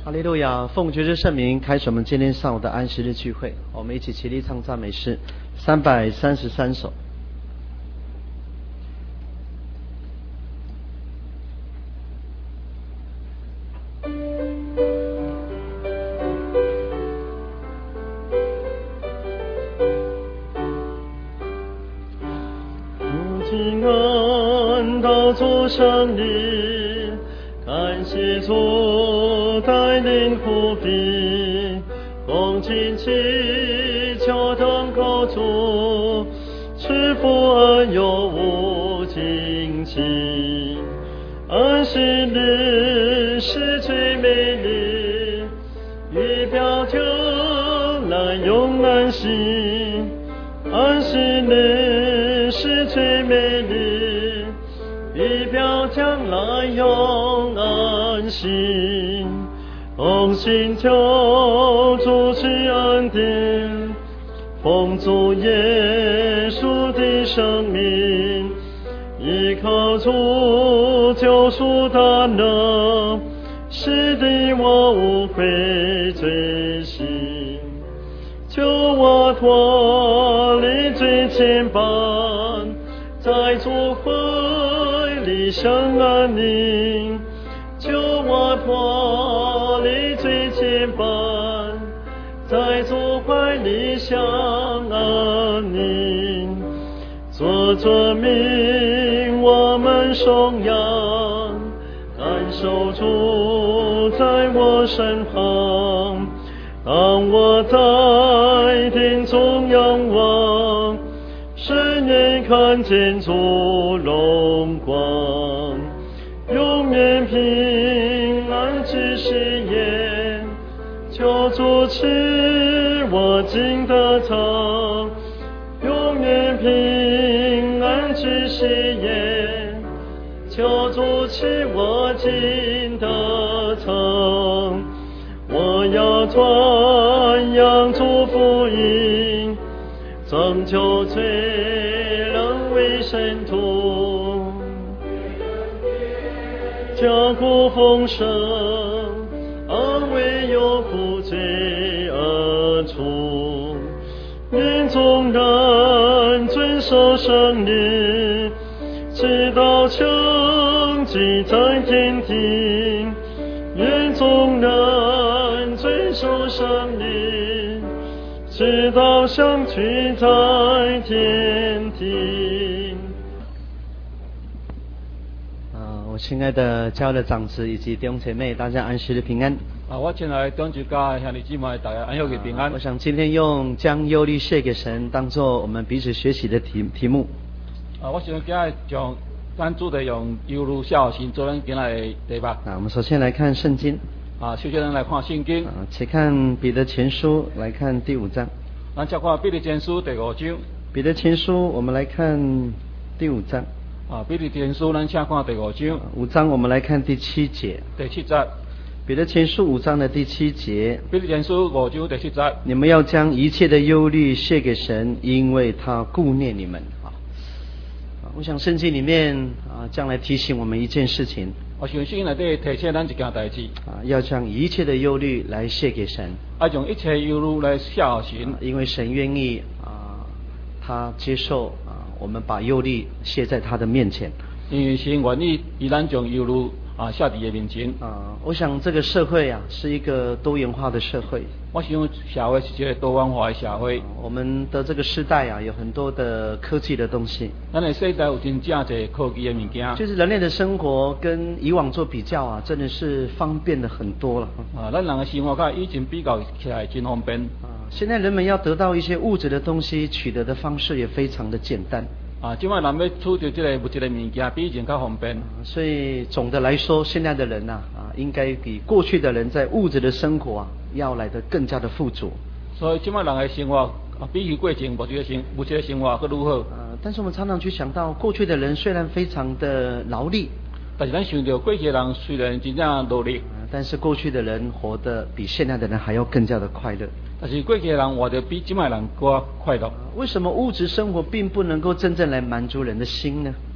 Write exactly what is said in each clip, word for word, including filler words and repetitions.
哈利路亚！奉爵之圣名，开始我们今天上午的安息日聚会。我们一起齐力唱赞美诗三百三十三首。 如今安到主圣灵，感谢主带领护庇，恭敬祈求等候主，赐福恩有无尽期。安息日是最美丽，预表将来永安息。安息日是最美丽，预表将来永安息。同心求主赐恩典，奉主耶稣的生命，依靠主救赎大能，使得我无悔罪行，救我脱离罪牵绊，在主怀里享安宁，救我脱离罪牵绊，在主怀里享安宁。做证明我们颂扬，感受主在我身旁，当我在天中仰望，深眼看见主荣光，永远平安之誓言，求主赐我进得堂，永远平安之誓言，求主赐我进得堂。我要传扬主福音，拯救罪人为圣徒，加苦丰盛，安慰有负罪恶处。愿众人遵守圣灵，直到成绩在天庭。愿众人遵守圣灵，直到相聚在天庭。 啊，我亲爱的教会的长子以及弟兄姐妹，大家安息日平安。 啊，我亲爱的弟兄姊妹、兄弟姊妹，大家安息日平安。 啊、我想今天用将忧虑卸给神，当作我们彼此学习的题题目。 啊，我想今日将咱主题用忧虑孝心做咱今日的题目。 啊，我们首先来看圣经。 啊，首先咱来看圣经。 啊，且看彼得前书，来看第五章。 咱先看彼得前书第五章。 彼得前书，我们来看第五章。 啊，彼得前书，咱先看第五章。 五章我们来看第七节。 第七节。 彼得前书五章的第七节。 彼得前书五章第七节。 你们要将一切的忧虑卸给神，因为他顾念你们。啊，我想圣经里面啊，将来提醒我们一件事情。 我相信内底提醒咱一件代志。 啊，要将一切的忧虑来卸给神。 要将一切忧虑来孝神、啊， 因为神愿意啊，他接受啊，我们把忧虑卸在他的面前。 因为神愿意以咱将忧虑啊下伫的面前。 啊，我想这个社会啊是一个多元化的社会。 我想社会是一个多元化的社会。 啊、我们的这个时代啊，有很多的科技的东西。 咱的时代有真正侪科技的物件。 就是人类的生活跟以往做比较啊，真的是方便的很多了。 啊，咱人的生活甲以前比较起来真方便。 啊，现在人们要得到一些物质的东西，取得的方式也非常的简单。 啊，今摆人要取到这个物质的物件，比以前较方便。 啊，所以总的来说，现在的人呐、啊，啊，应该比过去的人在物质的生活啊，要来得更加的富足。 所以今摆人的生活啊，比起过前物质的生物质的生活佫如何？ 呃，但是我们常常去想到，过去的人虽然非常的劳力， 但是咱想到过去的人虽然真正努力， 呃，但是过去的人活得比现在的人还要更加的快乐。 但是过去的人活得比今摆人更快乐。 为什么物质生活并不能够真正来满足人的心呢？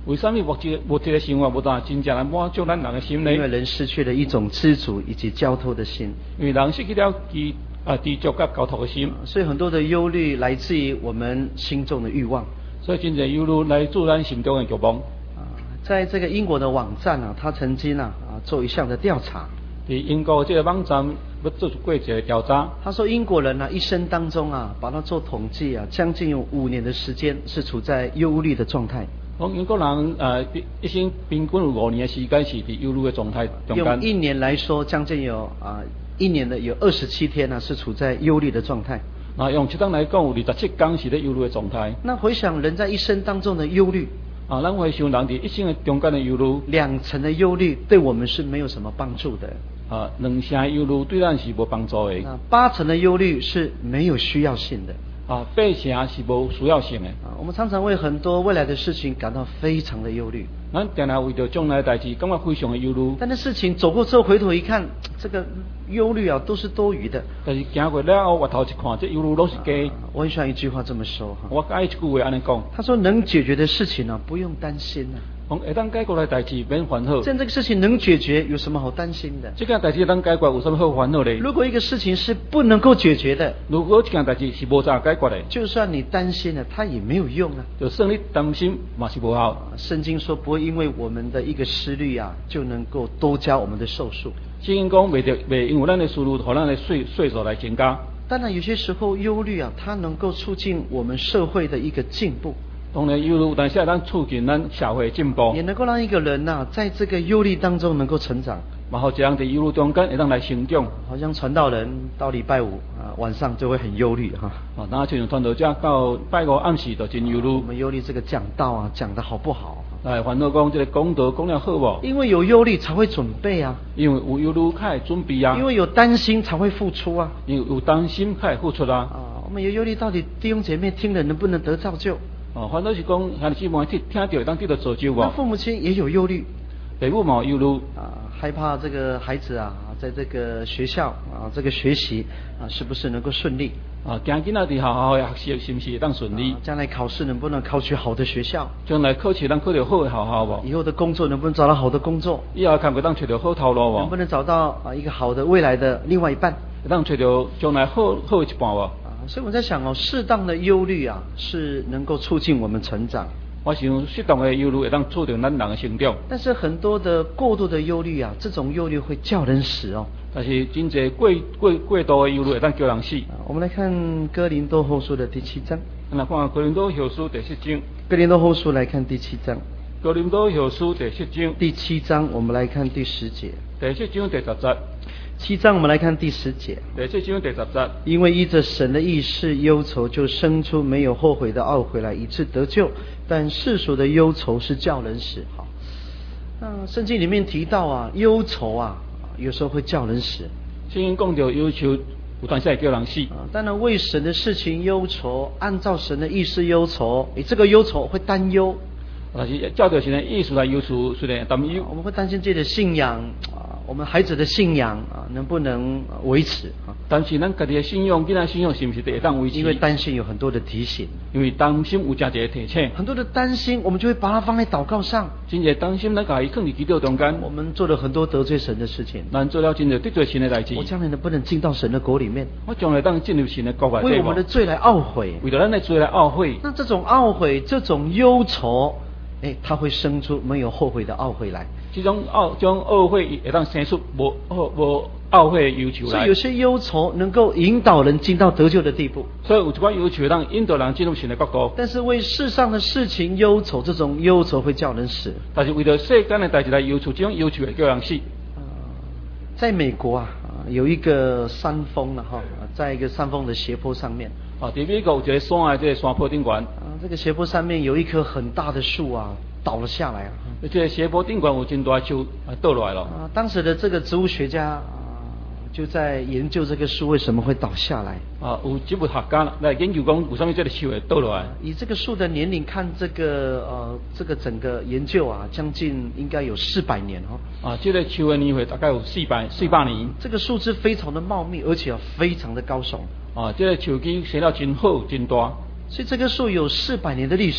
为什么物质物质的生活无当真正来满足咱人的心呢？ 因为人失去了一种知足以及交托的心。 因为人失去了知啊知足甲交托的心， 所以很多的忧虑来自于我们心中的欲望。 所以真正忧虑来自咱心中的欲望。 啊，在这个英国的网站啊，他曾经啊啊做一项的调查。 伫英国这个网站要做过一个调查。 他说英国人啊一生当中啊，把它做统计啊，将近有五年的时间是处在忧虑的状态。 讲英国人呃一生平均有五年的时间是伫忧虑的状态中间。 用一年来说，将近有啊一年的有二十七天呢、啊、是处在忧虑的状态。 啊，用七天来讲，有二十七天是在忧虑的状态。 那回想人在一生当中的忧虑。 啊，咱回想人伫一生的中间的忧虑， 两成的忧虑对我们是没有什么帮助的。 啊，两成的忧虑对咱是无帮助的。 啊，八成的忧虑是没有需要性的。 啊，八成是无需要性的。 啊，我们常常为很多未来的事情感到非常的忧虑。 咱定定为着将来的代志感觉非常的忧虑。 但是事情走过之后，回头一看，这个忧虑啊都是多余的。 但是行过了后，回头一看，这忧虑都是假。 啊，我很喜欢一句话这么说哈。 我爱一句话安尼讲。 他说：“能解决的事情呢、啊，不用担心啊。” 讲会当解决的代志免烦恼。 既然这个事情能解决，有什么好担心的？ 这件代志当解决，有什么好烦恼的？ 如果一个事情是不能够解决的， 如果这件代志是无法解决的， 就算你担心了，它也没有用啊。 就算你担心，嘛是无效。 圣经说，不会因为我们的一个思虑啊，就能够多加我们的寿数。 圣经讲，袂得袂因为咱的思虑，和咱的岁岁数来增加。 当然，有些时候忧虑啊，它能够促进我们社会的一个进步。 当然忧虑，但是咱促进咱社会进步， 也能够让一个人呐、啊，在这个忧虑当中能够成长。 然后这样在忧虑中间会当来成长。 好像传道人到礼拜五啊晚上就会很忧虑哈。 啊，那就像传道者到拜五暗时就真忧虑。 我们忧虑这个讲道啊讲得好不好？ 来烦恼讲这个讲道讲了好不？ 因为有忧虑才会准备啊。 因为有忧虑才会准备啊。 因为有担心才会付出啊。 因为有担心才会付出啊。 啊，我们有忧虑，到底弟兄姐妹听了能不能得造就？ 哦，反正是讲，兄弟姊妹听听到当得到造就无？ 那父母亲也有忧虑， 父母嘛有忧虑啊，害怕这个孩子啊，在这个学校啊，这个学习啊，是不是能够顺利？ 啊，惊囡仔伫学校的学习是不是会当顺利？ 啊，将来考试能不能考取好的学校？ 将来考试能考到好的学校无？ 以后的工作能不能找到好的工作？ 以后看会当找到好头路无？ 能不能找到啊一个好的未来的另外一半？ 会当找到将来好好的一半无？ 所以我在想哦，适当的忧虑啊，是能够促进我们成长。 我想适当的忧虑会当促进咱人的成长。 但是很多的过度的忧虑啊，这种忧虑会叫人死哦。 但是真侪过过过度的忧虑会当叫人死。 我们来看哥林多后书的第七章。 那看哥林多后书第七章。 哥林多后书来看第七章。 哥林多后书第七章。 第七章我们来看第十节。 第七章第十节。 七章我们来看第十节。 第七章第十节。 因为依着神的意识忧愁，就生出没有后悔的懊悔来，以致得救。但世俗的忧愁是叫人死。好，那圣经里面提到啊，忧愁啊，有时候会叫人死。 圣经讲到忧愁，有当时会叫人死。 啊，当然为神的事情忧愁，按照神的意思忧愁，你这个忧愁会担忧。 但是照着神的意思来忧愁，虽然担忧。 我们会担心自己的信仰啊，我们孩子的信仰啊，能不能维持啊？ 但是咱家己的信仰，囡仔信仰是不是会当维持？ 因为担心有很多的提醒， 因为担心有真侪提醒， 很多的担心，我们就会把它放在祷告上。 真侪担心，咱家己放伫祈祷中间。 我们做了很多得罪神的事情， 咱做了真侪得罪神的代志。 我将来能不能进到神的国里面？ 我将来当进入神的国内。 为我们的罪来懊悔， 为了咱的罪来懊悔。 那这种懊悔，这种忧愁，哎，它会生出没有后悔的懊悔来。 这种懊，这种懊悔会当生出无无懊悔的忧愁来。 所以有些忧愁能够引导人进到得救的地步。 所以有一款忧愁让引导人进入神的国度。 但是为世上的事情忧愁，这种忧愁会叫人死。 但是为了世间的代志来忧愁，这种忧愁会叫人死。 呃，在美国啊，有一个山峰了哈，在一个山峰的斜坡上面。 啊，在美国有一个山的这个山坡顶悬。啊， 这个斜坡上面有一棵很大的树啊，倒了下来啊。 这个斜坡顶悬有真大树啊倒落来了。 啊，当时的这个植物学家啊，就在研究这个树为什么会倒下来。 啊，有植物学家来研究讲为什么这个树会倒落来。 以这个树的年龄看，这个呃，这个整个研究啊，将近应该有四百年哦。 啊，这个树的年岁大概有四百四百年。 这个树枝非常的茂密，而且非常的高耸。 啊，这个树枝生了真好真大。 所以这棵树有四百年的历史。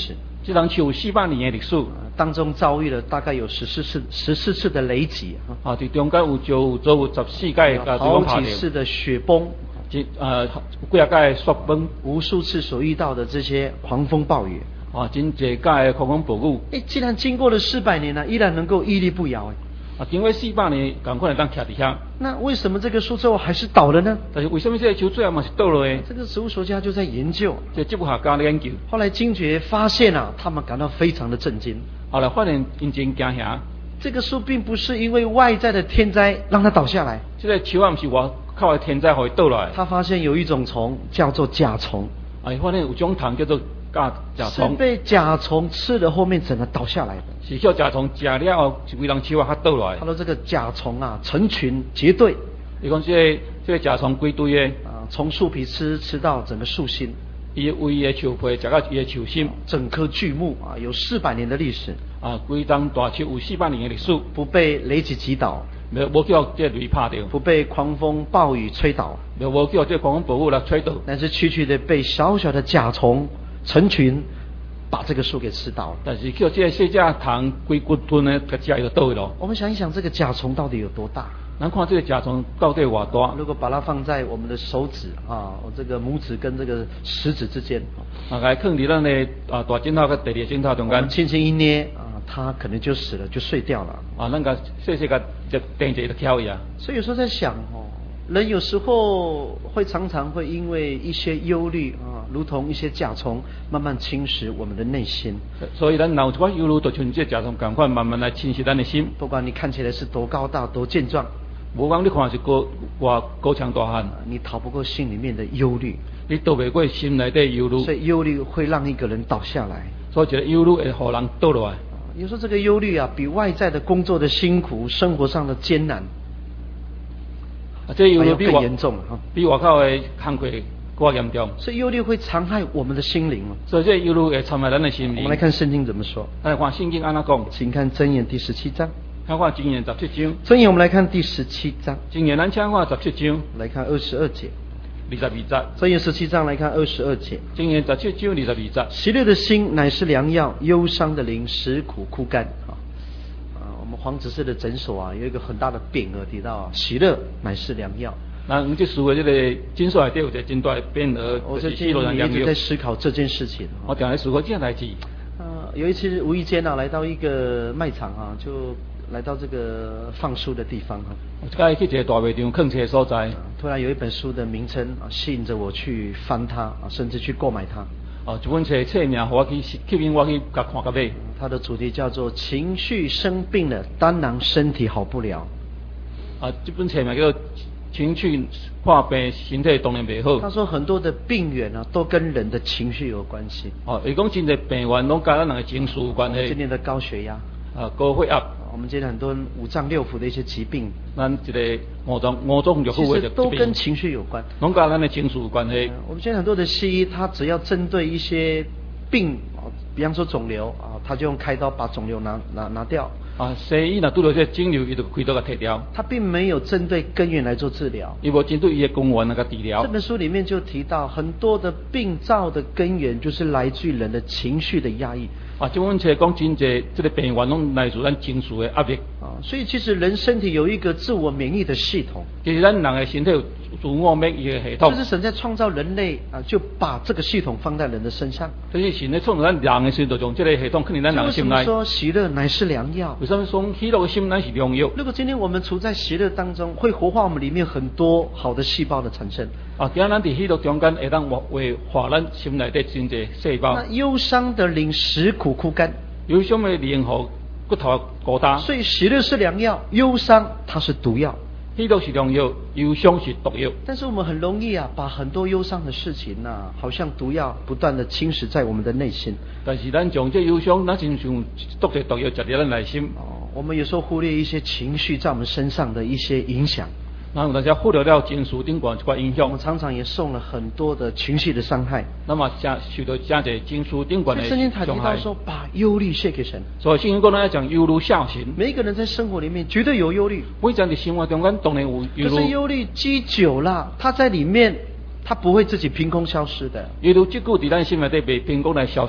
这张树有四百年的历史， 当中遭遇了大概有十四次十四次的雷击啊， 啊，伫中间有就有做有十四届嘅对好方拍掉， 几次的雪崩， 即呃几啊届嘅雪崩， 无数次所遇到的这些狂风暴雨。 啊，真侪届嘅狂风暴雨， 哎，既然经过了四百年了，依然能够屹立不摇，哎， 啊，经过四百年，赶快来当徛伫遐。 那为什么这个树最后还是倒了呢？ 但是为什么这个树最后嘛是倒落的？ 这个植物学家就在研究， 这植物学家咧研究， 后来惊觉发现啊，他们感到非常的震惊。 后来发现因真惊吓， 这个树并不是因为外在的天灾让它倒下来， 这个树啊不是外靠的天灾互伊倒落来， 他发现有一种虫叫做甲虫， 啊，发现有种虫叫做甲甲是虫， 被甲虫吃了后面整个倒下来的。 是叫甲虫食了后，是规人树啊较倒落来他。说这个甲虫啊，成群结队伊讲这个这个甲虫归堆的， 啊，从树皮吃吃到整个树心， 伊为伊的树皮食到伊的树心， 整棵巨木啊，有四百年的历史， 啊，规张大树有四百年的历史， 不被雷击击倒， 没无叫这个雷拍掉， 不被狂风暴雨吹倒， 没无叫这个狂风暴雨来吹倒， 但是区区的被小小的甲虫成群把这个树给吃倒了。 但是叫这个细只虫规骨吞的，甲食伊就倒去咯。 我们想一想，这个甲虫到底有多大？ 咱看这个甲虫到底偌大？ 如果把它放在我们的手指啊，我这个拇指跟这个食指之间， 啊，来放伫咱的啊大指头跟第二指头中间， 我们轻轻一捏啊，它可能就死了，就碎掉了。 啊，咱个细细个就定一就翘伊啊。 所以有时候在想哦，人有时候会常常会因为一些忧虑啊，如同一些甲虫，慢慢侵蚀我们的内心。 所以咱有一寡忧虑，就像这甲虫共款，慢慢来侵蚀咱的心。 不管你看起来是多高大、多健壮， 无讲你看是高偌高强大汉， 你逃不过心里面的忧虑， 你逃袂过心内底忧虑。 所以忧虑会让一个人倒下来。 所以一个忧虑会互人倒落来。 有时候这个忧虑啊，比外在的工作的辛苦、生活上的艰难， 啊，这忧虑比更外严重哈。 比外口的工课更严重。 所以忧虑会残害我们的心灵哦。 所以这忧虑会残害咱的心灵。 我们来看圣经怎么说。 来看圣经安怎讲？ 请看箴言第十七章。 看看箴言十七章。 箴言我们来看第十七章。 箴言咱请看十七章。 来看二十二节。 二十二节。 箴言十七章来看二十二节。 箴言十七章二十二节。 喜乐的心乃是良药，忧伤的灵使苦枯干。啊，我们黄执事的诊所啊，有一个很大的匾额提到啊，喜乐乃是良药。 那我们这书的这个诊所内底有一个真大的匾额， 我最近就是喜乐的良药一直在。思考这件事情。 我常来思考这件代志。 呃，有一次无意间啊，来到一个卖场啊，就来到这个放书的地方哈、 我这个去一个大卖场放车的所在， 突然有一本书的名称啊，吸引着我去翻它啊，甚至去购买它。 哦，这本册册名，我去吸引我去甲看甲买。 它的主题叫做“情绪生病了，当然身体好不了”。 啊，这本册名叫做情绪化病，身体当然袂好。 他说很多的病源啊，都跟人的情绪有关系。 哦，伊讲真侪病源拢甲咱人的情绪有关系。 今天的高血压， 啊，高血压。 我们今天很多五脏六腑的一些疾病， 咱一个五脏五脏六腑的其实都跟情绪有关， 拢甲咱的情绪有关系。 我们现在很多的西医，它只要针对一些病，比方说肿瘤啊，他就用开刀把肿瘤拿拿拿掉。 啊，西医若拄到这肿瘤，伊就开刀甲摕掉。 他并没有针对根源来做治疗， 伊无针对伊的根源那个治疗。 这本书里面就提到很多的病灶的根源，就是来自于人的情绪的压抑。 啊，这本册讲真济，这个病源拢来自咱情绪的压力。 啊，所以其实人身体有一个自我免疫的系统。 其实咱人的身体有自我免疫的系统。 就是神在创造人类啊，就把这个系统放在人的身上。 所以神在创造咱人的时候，就将这个系统放在咱人的心内。 为什么说喜乐乃是良药？ 为什么说喜乐的心乃是良药？ 如果今天我们处在喜乐当中，会活化我们里面很多好的细胞的产生。 啊，今仔咱伫喜乐中间会当活化咱心内底真济细胞。 那忧伤的灵使苦枯干。 忧伤的灵和骨头孤单。 所以喜乐是良药，忧伤它是毒药。 喜乐是良药，忧伤是毒药。 但是我们很容易啊，把很多忧伤的事情啊，好像毒药不断的侵蚀在我们的内心。 但是咱将这忧伤，咱亲像毒者毒药食在咱内心。 哦，我们有时候忽略一些情绪在我们身上的一些影响。 然后大家忽略了情绪顶管一块影响。 我们常常也受了很多的情绪的伤害。 那么加受到加在情绪顶管的圣经提到说，把忧虑卸给神。 所以圣经讲咱讲忧虑孝神。 每一个人在生活里面绝对有忧虑。 每个人在生活中间当然有忧虑。 可是忧虑积久了，它在里面，它不会自己凭空消失的。 忧虑积久在咱心内底袂凭空来消失。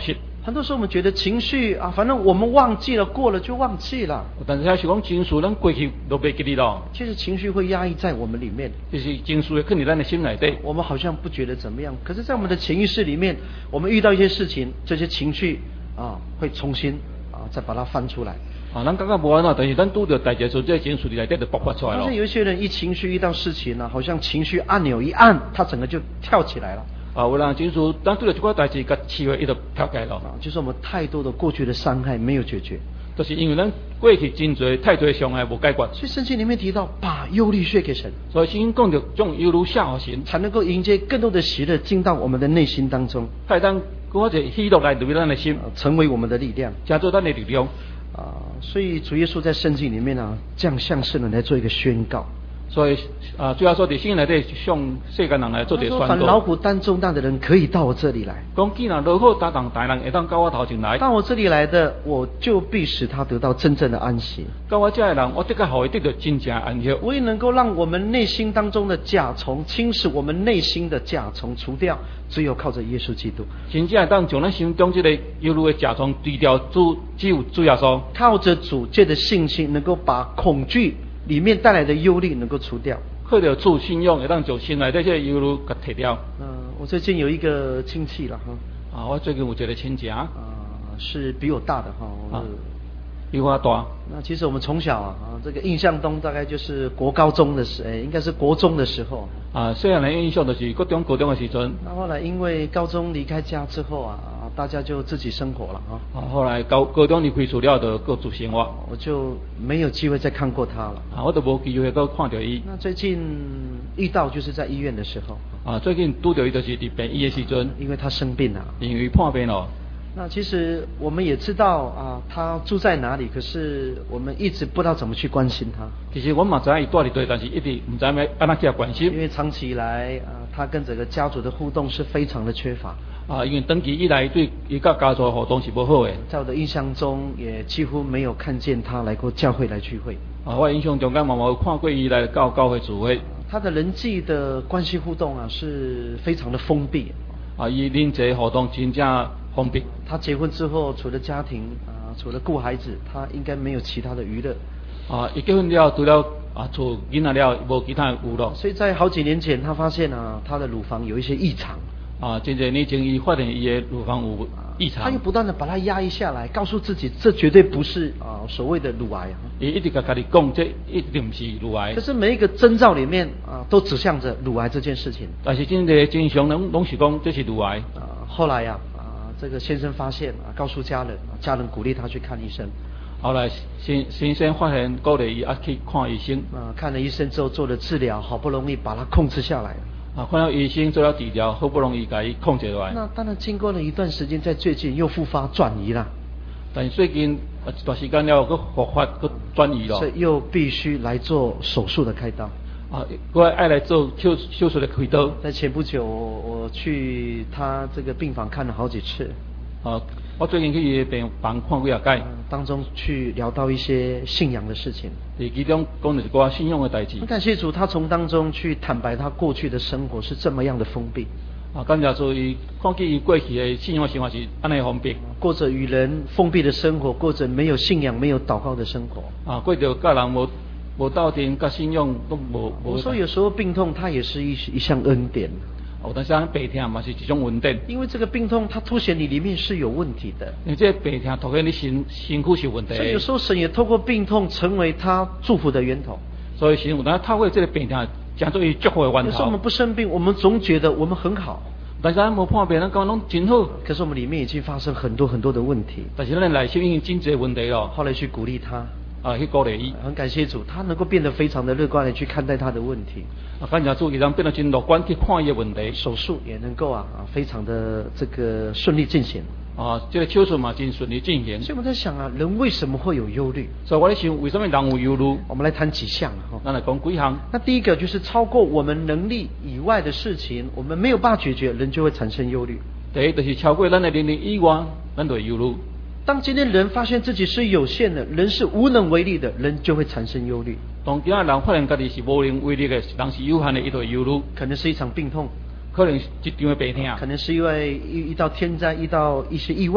很多时候我们觉得情绪啊，反正我们忘记了，过了就忘记了。 但是还是讲情绪，咱过去都袂记哩咯。 其实情绪会压抑在我们里面， 就是情绪会放在咱的心内底。 我们好像不觉得怎么样，可是，在我们的潜意识里面，我们遇到一些事情，这些情绪啊，会重新啊再把它翻出来。 啊，咱感觉无安怎，但是咱拄着代志时候，这情绪内底就爆发出来了。 但是有一些人一情绪遇到事情呢、啊，好像情绪按钮一按，他整个就跳起来了。 啊，有人情绪，咱拄着这块代志，甲气味伊就跳起来了。 啊，就是我们太多的过去的伤害没有解决， 就是因为咱过去真多太多的伤害无解决。 所以圣经里面提到，把忧虑卸给神， 所以圣经讲着将忧虑下给神， 才能够迎接更多的喜乐进到我们的内心当中， 才当我者喜乐来入咱的心， 成为我们的力量， 加做咱的力量。 啊，所以主耶稣在圣经里面啊，这样向世人来做一个宣告。 所以啊，主要说伫圣经内底向世间人来做一个宣告。 凡劳苦担重担的人，可以到我这里来。 讲既然劳苦担当大人，会当到我头前来。 到我这里来的，我就必使他得到真正的安息。 到我这的人，我的确好得到真正安息。 我也能够让我们内心当中的甲虫侵蚀我们内心的甲虫除掉，只有靠着耶稣基督。 真正当从咱心中这个忧虑的甲虫除掉，主只有主耶稣。 靠着主借的信心，能够把恐惧里面带来的忧虑能够除掉。 靠着主信仰，会当从心内底这个忧虑给摕掉。 嗯、呃，我最近有一个亲戚了哈。 啊，我最近有一个亲戚啊， 呃，是比我大的哈。 啊，比我大。 那其实我们从小啊，啊这个印象中大概就是国高中的时，哎，应该是国中的时候。 啊，虽然的印象就是国中、高中的时阵。 那后来因为高中离开家之后啊，大家就自己生活了啊。 啊，后来高高中离开厝了，就各自生活。 我就没有机会再看过他了。 啊，我都无机会再看到伊。 那最近遇到就是在医院的时候。 啊，最近拄到伊就是伫病医的时阵。 因为他生病了。 因为破病了。 那其实我们也知道啊，他住在哪里，可是我们一直不知道怎么去关心他。 其实我嘛知影伊住伫对，但是一直唔知要安怎去关心。 因为长期以来啊，他跟整个家族的互动是非常的缺乏。 啊，因为长期以来对伊甲家族的互动是不好的。 在我的印象中，也几乎没有看见他来过教会来聚会。 啊，我印象中间嘛冇看过伊来到教会聚会。 他的人际的关系互动啊，是非常的封闭。 啊，伊人际互动真正封闭。 他结婚之后，除了家庭啊，除了顾孩子，他应该没有其他的娱乐。 啊，伊结婚了，除了啊厝囡仔了，无其他娱乐。 所以在好几年前，他发现啊，他的乳房有一些异常。 啊，真侪年前伊发现伊的乳房有异常。 他又不断的把它压抑下来，告诉自己这绝对不是啊所谓的乳癌啊。 伊一直甲家己讲，这一定不是乳癌。 可是每一个征兆里面啊，都指向着乳癌这件事情。 但是真侪真相拢拢是讲这是乳癌。 啊，后来呀啊，这个先生发现啊，告诉家人，家人鼓励他去看医生。 后来先先生发现鼓励伊啊去看医生。 啊，看了医生之后做了治疗，好不容易把它控制下来。 啊，看到医生做了治疗，好不容易把伊控制落来。 那当然，经过了一段时间，在最近又复发转移了。 但最近一段时间了，佮复发佮转移了。 所以又必须来做手术的开刀。 啊，我爱来做手手术的开刀。 在前不久，我去他这个病房看了好几次。 啊，我最近去伊病房看几啊届。 当中去聊到一些信仰的事情。 伫其中讲的是寡信仰的代志。 感谢主，他从当中去坦白他过去的生活是这么样的封闭。 啊，感谢主，伊看见伊过去的信仰生活是安尼封闭， 过着与人封闭的生活，过着没有信仰、没有祷告的生活。 啊，过着甲人无无斗阵、甲信仰都无。 我说有时候病痛它也是一一项恩典。 哦，但是咱病痛嘛是一种稳定。 因为这个病痛它凸显你里面是有问题的。 你这病痛凸显你身身躯是有问题。 所以有时候神也透过病痛成为他祝福的源头。 所以神有当透过这个病痛，将做伊祝福的源头。 有时候我们不生病，我们总觉得我们很好。 但是咱无破病，咱讲拢真好。 可是我们里面已经发生很多很多的问题。 但是咱内心已经真侪问题了。 后来去鼓励他。 啊，去鼓励伊。 很感谢主，他能够变得非常的乐观的去看待他的问题。 啊，感谢主，伊让变得真乐观去看伊的问题。 手术也能够啊啊非常的这个顺利进行。 啊，这个手术嘛真顺利进行。 所以我们在想啊，人为什么会有忧虑？ 所以我在想，为什么人有忧虑？ 我们来谈几项啊。 咱来讲几项。 那第一个就是超过我们能力以外的事情，我们没有办法解决，人就会产生忧虑。 第一就是超过咱的能力以外，咱就会忧虑。 当今天人发现自己是有限的，人是无能为力的，人就会产生忧虑。 当今人发现家己是无能为力的，人是有限的，伊就会忧虑。 可能是一场病痛， 可能一场的病痛， 可能是因为遇到天灾，遇到一些意外，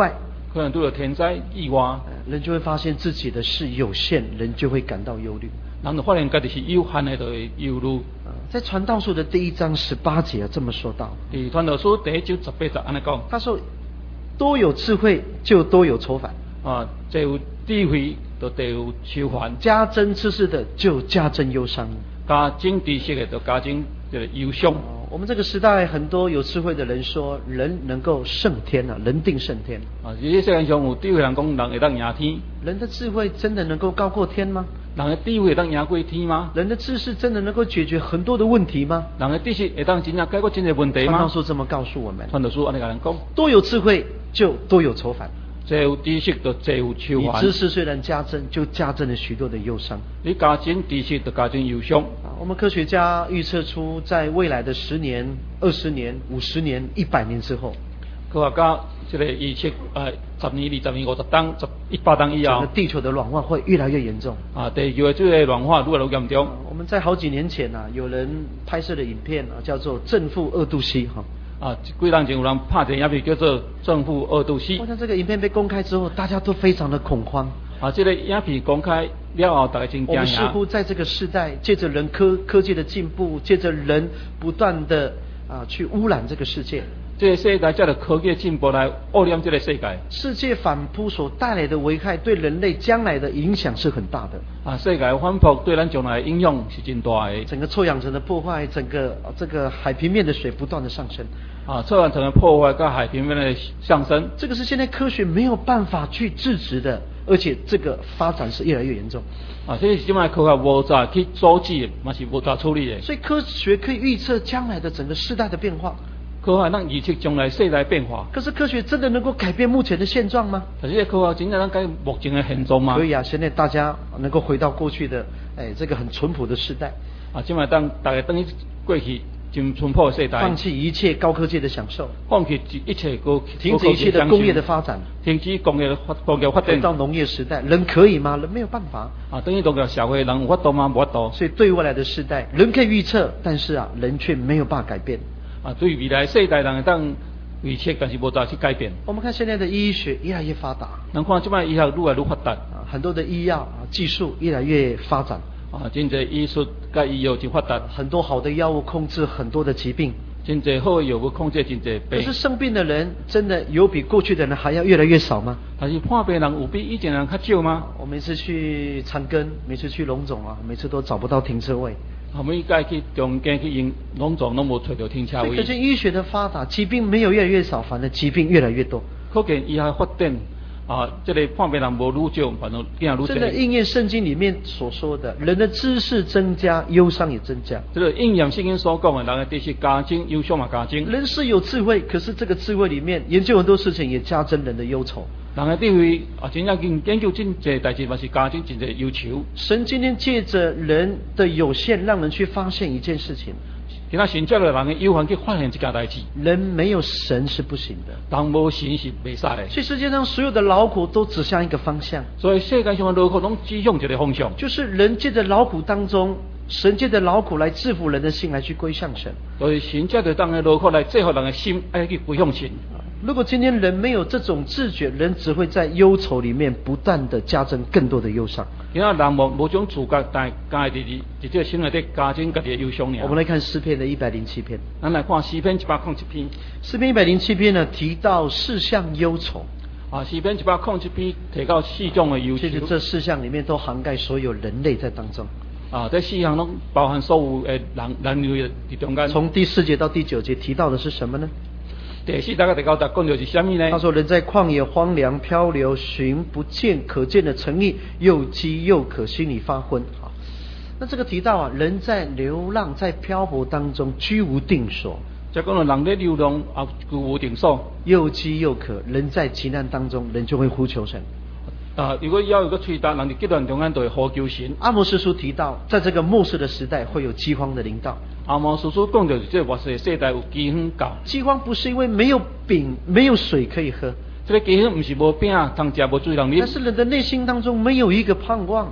可能都有天灾意外， 人就会发现自己的事有限，人就会感到忧虑。 人就发现家己是有限的，就会忧虑。 在传道书的第一章十八节啊，这么说到。 伫传道书第一章十八节安尼讲， 他说：多有智慧，就多有愁烦。 啊，就有智慧，就得有愁烦； 加增知识的，就加增忧伤； 加增知识的，就加增这个忧伤。 我们这个时代很多有智慧的人说，人能够胜天啊，人定胜天。 啊，这些世界上有智慧人讲，人会当赢天。 人的智慧真的能够高过天吗？ 人的智慧会当赢过天吗？ 人的知识真的能够解决很多的问题吗？ 人的知识会当真正解决真正问题吗？ 传道书这么告诉我们。 传道书安尼甲人讲， 多有智慧就多有愁烦。 侪有知识就侪有愁烦。 你知识虽然加增，就加增了许多的忧伤。 你加增知识就加增忧伤。 我们科学家预测出，在未来的十年、二十年、五十年、一百年之后， 科学家这个预测，呃，十年、二十年、五十当、十一百当以后， 整个地球的暖化会越来越严重。 啊，地球的这个暖化越来越严重。 我们在好几年前啊，有人拍摄的影片啊，叫做正负二度 C 哈。 啊，几年前有人拍一影片叫做正负二度 C。 我想这个影片被公开之后，大家都非常的恐慌。 啊，这个影片公开了后，大家真惊讶。 我们似乎在这个时代，借着人科科技的进步，借着人不断的啊去污染这个世界。 这个世界借着科技进步来污染这个世界。 世界反扑所带来的危害，对人类将来的影响是很大的。 啊，世界反扑对咱将来的影响是真大的。 整个臭氧层的破坏，整个这个海平面的水不断的上升。 啊，臭氧层的破坏跟海平面的上升， 这个是现在科学没有办法去制止的，而且这个发展是越来越严重。 啊，这是现在科学无法去阻止的，嘛是无法处理的。 所以科学可以预测将来的整个世代的变化。 科学能预测将来世代变化。 可是科学真的能够改变目前的现状吗？ 可是科学真的能改目前的现状吗？ 可以啊，现在大家能够回到过去的，哎，这个很淳朴的时代。 啊，现在当大家等于过去真淳朴的时代。 放弃一切高科技的享受。 放弃一切高。 停止一切的工业的发展。 停止工业发工业发展。 回到农业时代，人可以吗？人没有办法。 啊，等于农业社会，人有法度吗？无法度。 所以对未来的时代，人可以预测，但是啊，人却没有办法改变。 啊，对未来世代人会当预测，但是无法去改变。 我们看现在的医学越来越发达， 人看这摆医学愈来愈发达， 啊，很多的医药啊技术越来越发展， 啊，真侪医术跟医药真发达， 很多好的药物控制很多的疾病， 真侪好的药物控制真侪病。 可是生病的人真的有比过去的人还要越来越少吗？ 但是看病人有比以前人较少吗？ 我每次去长庚，每次去龙总啊，每次都找不到停车位。 我们一概去中间去用农总拢无找到停车位。 可是医学的发达，疾病没有越来越少，反正疾病越来越多。 可见医学发展啊，这个看病人无愈少，反正变愈多。 真的应验圣经里面所说的，人的知识增加，忧伤也增加。 这个应验圣经所讲的，人的知识加增，忧伤嘛加增。 人是有智慧，可是这个智慧里面研究很多事情，也加增人的忧愁。 人的智慧啊，真正研研究真侪代志，嘛是加增真侪忧愁。 神今天借着人的有限，让人去发现一件事情。 今仔神借着人的有限去发现这件代志。 人没有神是不行的， 人无神是袂使的。 所以世界上所有的劳苦都指向一个方向。 所以世界上的劳苦拢指向一个方向， 就是人借着劳苦当中，神借着劳苦来制服人的心，来去归向神。 所以神借着当的劳苦来制服人的心，爱去归向神。 如果今天人没有这种自觉，人只会在忧愁里面不断的加增更多的忧伤。 今仔人无无种自觉，但但係伫伫这个心内底加增家己的忧伤呢。 我们来看诗篇的一百零七篇。 咱来看诗篇一百零七篇。 诗篇一百零七篇呢，提到四项忧愁。 啊，诗篇一百零七篇提到四种的忧愁。 其实这四项里面都涵盖所有人类在当中。 啊，这四项拢包含所有的人人类伫中间。 从第四节到第九节提到的是什么呢？ 第四大概第九节讲的是什么呢？ 他说：“人在旷野荒凉漂流，寻不见可见的城邑，又饥又渴，心里发昏。”好，那这个提到啊，人在流浪，在漂泊当中居无定所。 再讲了，人在流浪啊，居无定所， 又饥又渴，人在急难当中，人就会呼求神。 啊，如果要有个吹打，人伫极端中间就会呼求神。 阿摩司书提到，在这个末世的时代，会有饥荒的临到。 阿摩司书讲到，这末世世代有饥荒到。 饥荒不是因为没有饼、没有水可以喝， 这个饥荒不是无饼通食、无水通啉。 但是人的内心当中没有一个盼望。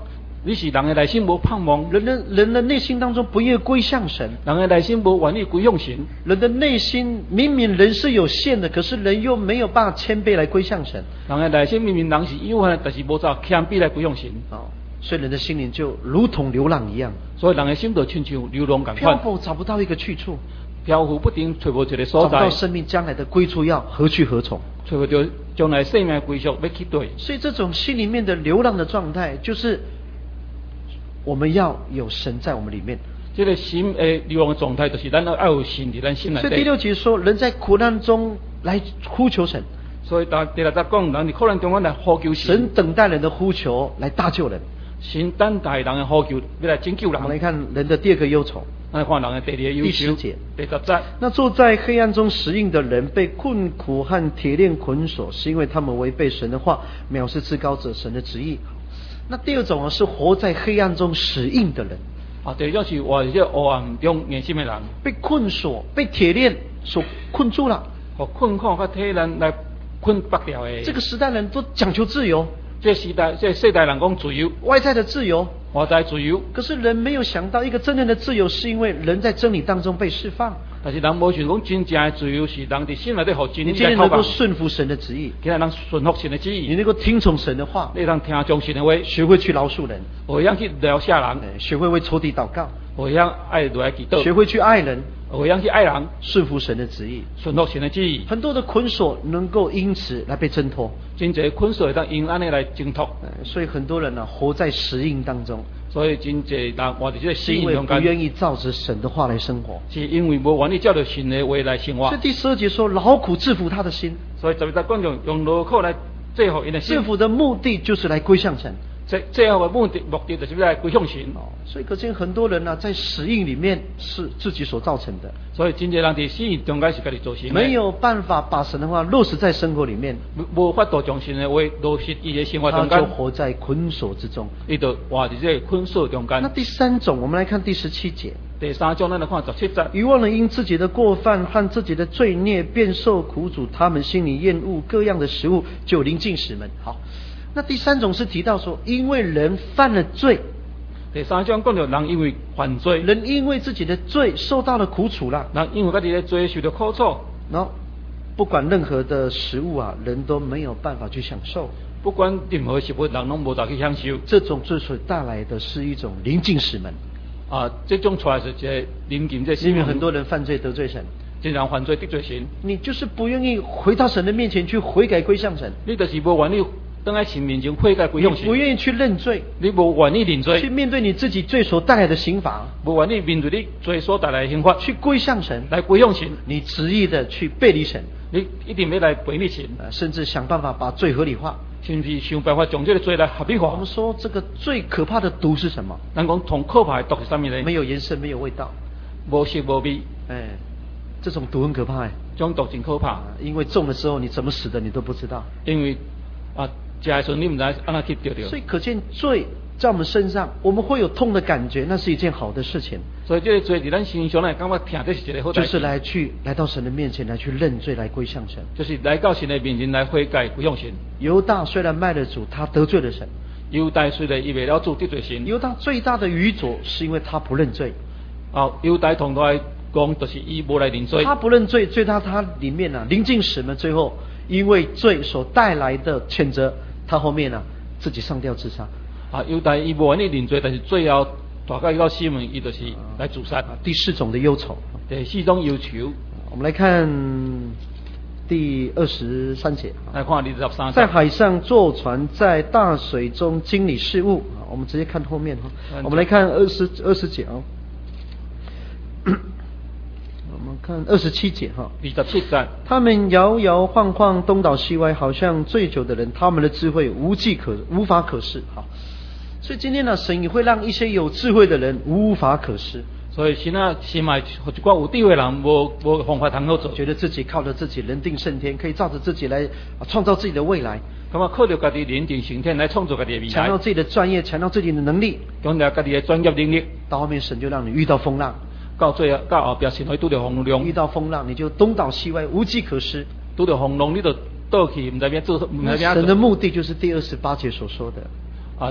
你是人的内心无盼望， 人的人的内心当中不愿归向神， 人的内心无愿意归向神， 人的内心明明人是有限的，可是人又没有办法谦卑来归向神。 人的内心明明人是有限，但是无法谦卑来归向神。 哦，所以人的心灵就如同流浪一样， 所以人的心就亲像流浪共款， 漂浮找不到一个去处， 漂浮不定，找无一个所找不到在， 生命将来的归处要何去何从？ 找不到将来生命归属要去对。 所以这种心里面的流浪的状态，就是我们要有神在我们里面。 这个心诶流浪的状态，就是咱要有神伫咱心内底。 所以第六节说，人在苦难中来呼求神。 所以第六节讲，人伫苦难中间来呼求神。 神等待人的呼求来大救人。 神等待人的呼求，要来拯救人。 我们来看人的第二个忧愁。 来看人的第二个忧愁。 第十节。 第十节。 那坐在黑暗中死硬的人，被困苦和铁链捆锁，是因为他们违背神的话，藐视至高者神的旨意。那第二种啊，是活在黑暗中死硬的人。 啊，第二种是活在这黑暗中硬心的人， 被困锁，被铁链所困住了。 和困苦和铁链来困绑掉的。 这个时代人都讲求自由。 这时代，这世代人讲自由， 外在的自由， 外在自由。 可是人没有想到，一个真正的自由，是因为人在真理当中被释放。 但是人无想讲真正的自由是人伫心内底互真理你今天能够来靠绑。 顺服神的旨意， 今日人顺服神的旨意， 你能够听从神的话， 你能听从神的话， 学会去饶恕人， 会晓去饶下人， 学会为仇敌祷告， 会晓爱落来祈祷， 学会去爱人， 会晓去爱人， 顺服神的旨意， 顺服神的旨意。 很多的捆锁能够因此来被挣脱。 真侪捆锁会当因安尼来挣脱。 所以很多人呢、啊，活在死硬当中。 所以真侪人活在这个死硬中，是因为不愿意照着神的话来生活， 是因为无愿意照着神的话来生活。 所以第十二节说，劳苦制服他的心。 所以十二节讲用用劳苦来制服因的心。 制服的目的就是来归向神。 最最后的目的目的就是来归向神。 哦，所以可见很多人呢、啊，在死硬里面是自己所造成的。 所以真侪人伫死硬中间是家己造成的， 没有办法把神的话落实在生活里面， 无法度将神的话落实伊的生活中间， 他就活在捆锁之中， 伊就活在这个捆锁中间。 那第三种，我们来看第十七节。 第三种，咱来看十七节。 愚妄人因自己的过犯和自己的罪孽，便受苦主，他们心里厌恶各样的食物，就临近死门。好。那第三种是提到说，因为人犯了罪。 第三种讲到人因为犯罪， 人因为自己的罪受到了苦楚了， 人因为家己的罪受到苦楚， 然后不管任何的食物啊，人都没有办法去享受。 不管任何食物，人拢无法去享受。 这种罪所带来的是一种临近死门。 啊，这种出来是一个临近这死门。 因为很多人犯罪得罪神。 经常犯罪得罪神。 你就是不愿意回到神的面前去悔改归向神。 你就是无愿意等在神面前悔改归向神。 你不愿意去认罪。 你无愿意认罪。 去面对你自己罪所带来的刑罚。 无愿意面对你罪所带来的刑罚。 去归向神。 来归向神。 你执意的去背离神。 你一定要来背离神。 甚至想办法把罪合理化。 甚至想办法将这个罪来合理化。 我们说这个最可怕的毒是什么？ 人讲同可怕的毒是什么呢？ 没有颜色，没有味道， 无色无味。 哎，这种毒很可怕哎。 这种毒真可怕。 因为中了之后，你怎么死的你都不知道。 因为啊，吃的时候你唔知安怎去丢掉。 所以可见罪在我们身上，我们会有痛的感觉，那是一件好的事情。 所以这个罪在咱身上来感觉听，这是一个好代志。 就是来去来到神的面前来去认罪，来归向神。 就是来到神的面前来悔改归向神。 犹大虽然卖了主，他得罪了神。 犹大虽然伊为了主得罪神。 犹大最大的愚拙是因为他不认罪。 啊，犹大同来讲，就是伊无来认罪。 他不认罪，最大他里面呢、啊，临近死门，最后因为罪所带来的谴责，他后面呢、啊、自己上吊自杀。 啊，犹大伊无愿意认罪，但是最后大概到死门，伊就是来自杀。 啊、第四种的忧愁。 第四种忧愁。 我们来看第二十三节。 来看第十三节。 在海上坐船，在大水中经理事务。我们直接看后面哈。我们来看二十二十节啊。我们看二十七节哈。 第十七节。 他们摇摇晃晃，东倒西歪，好像醉酒的人。他们的智慧无计可无法可施。好，所以今天呢，神也会让一些有智慧的人无法可施。 所以现在先买一寡有智慧人无无方法通好做， 觉得自己靠着自己人定胜天，可以照着自己来创造自己的未来。 咁啊，靠着家己人定胜天来创造家己的未来。 强调自己的专业，强调自己的能力， 强调家己的专业能力。 到后面神就让你遇到风浪， 到最后到后边神会拄到风浪。 遇到风浪，你就东倒西歪，无计可施。 拄到风浪，你就倒去，唔知边做，唔知边做。 神的目的就是第二十八节所说的啊。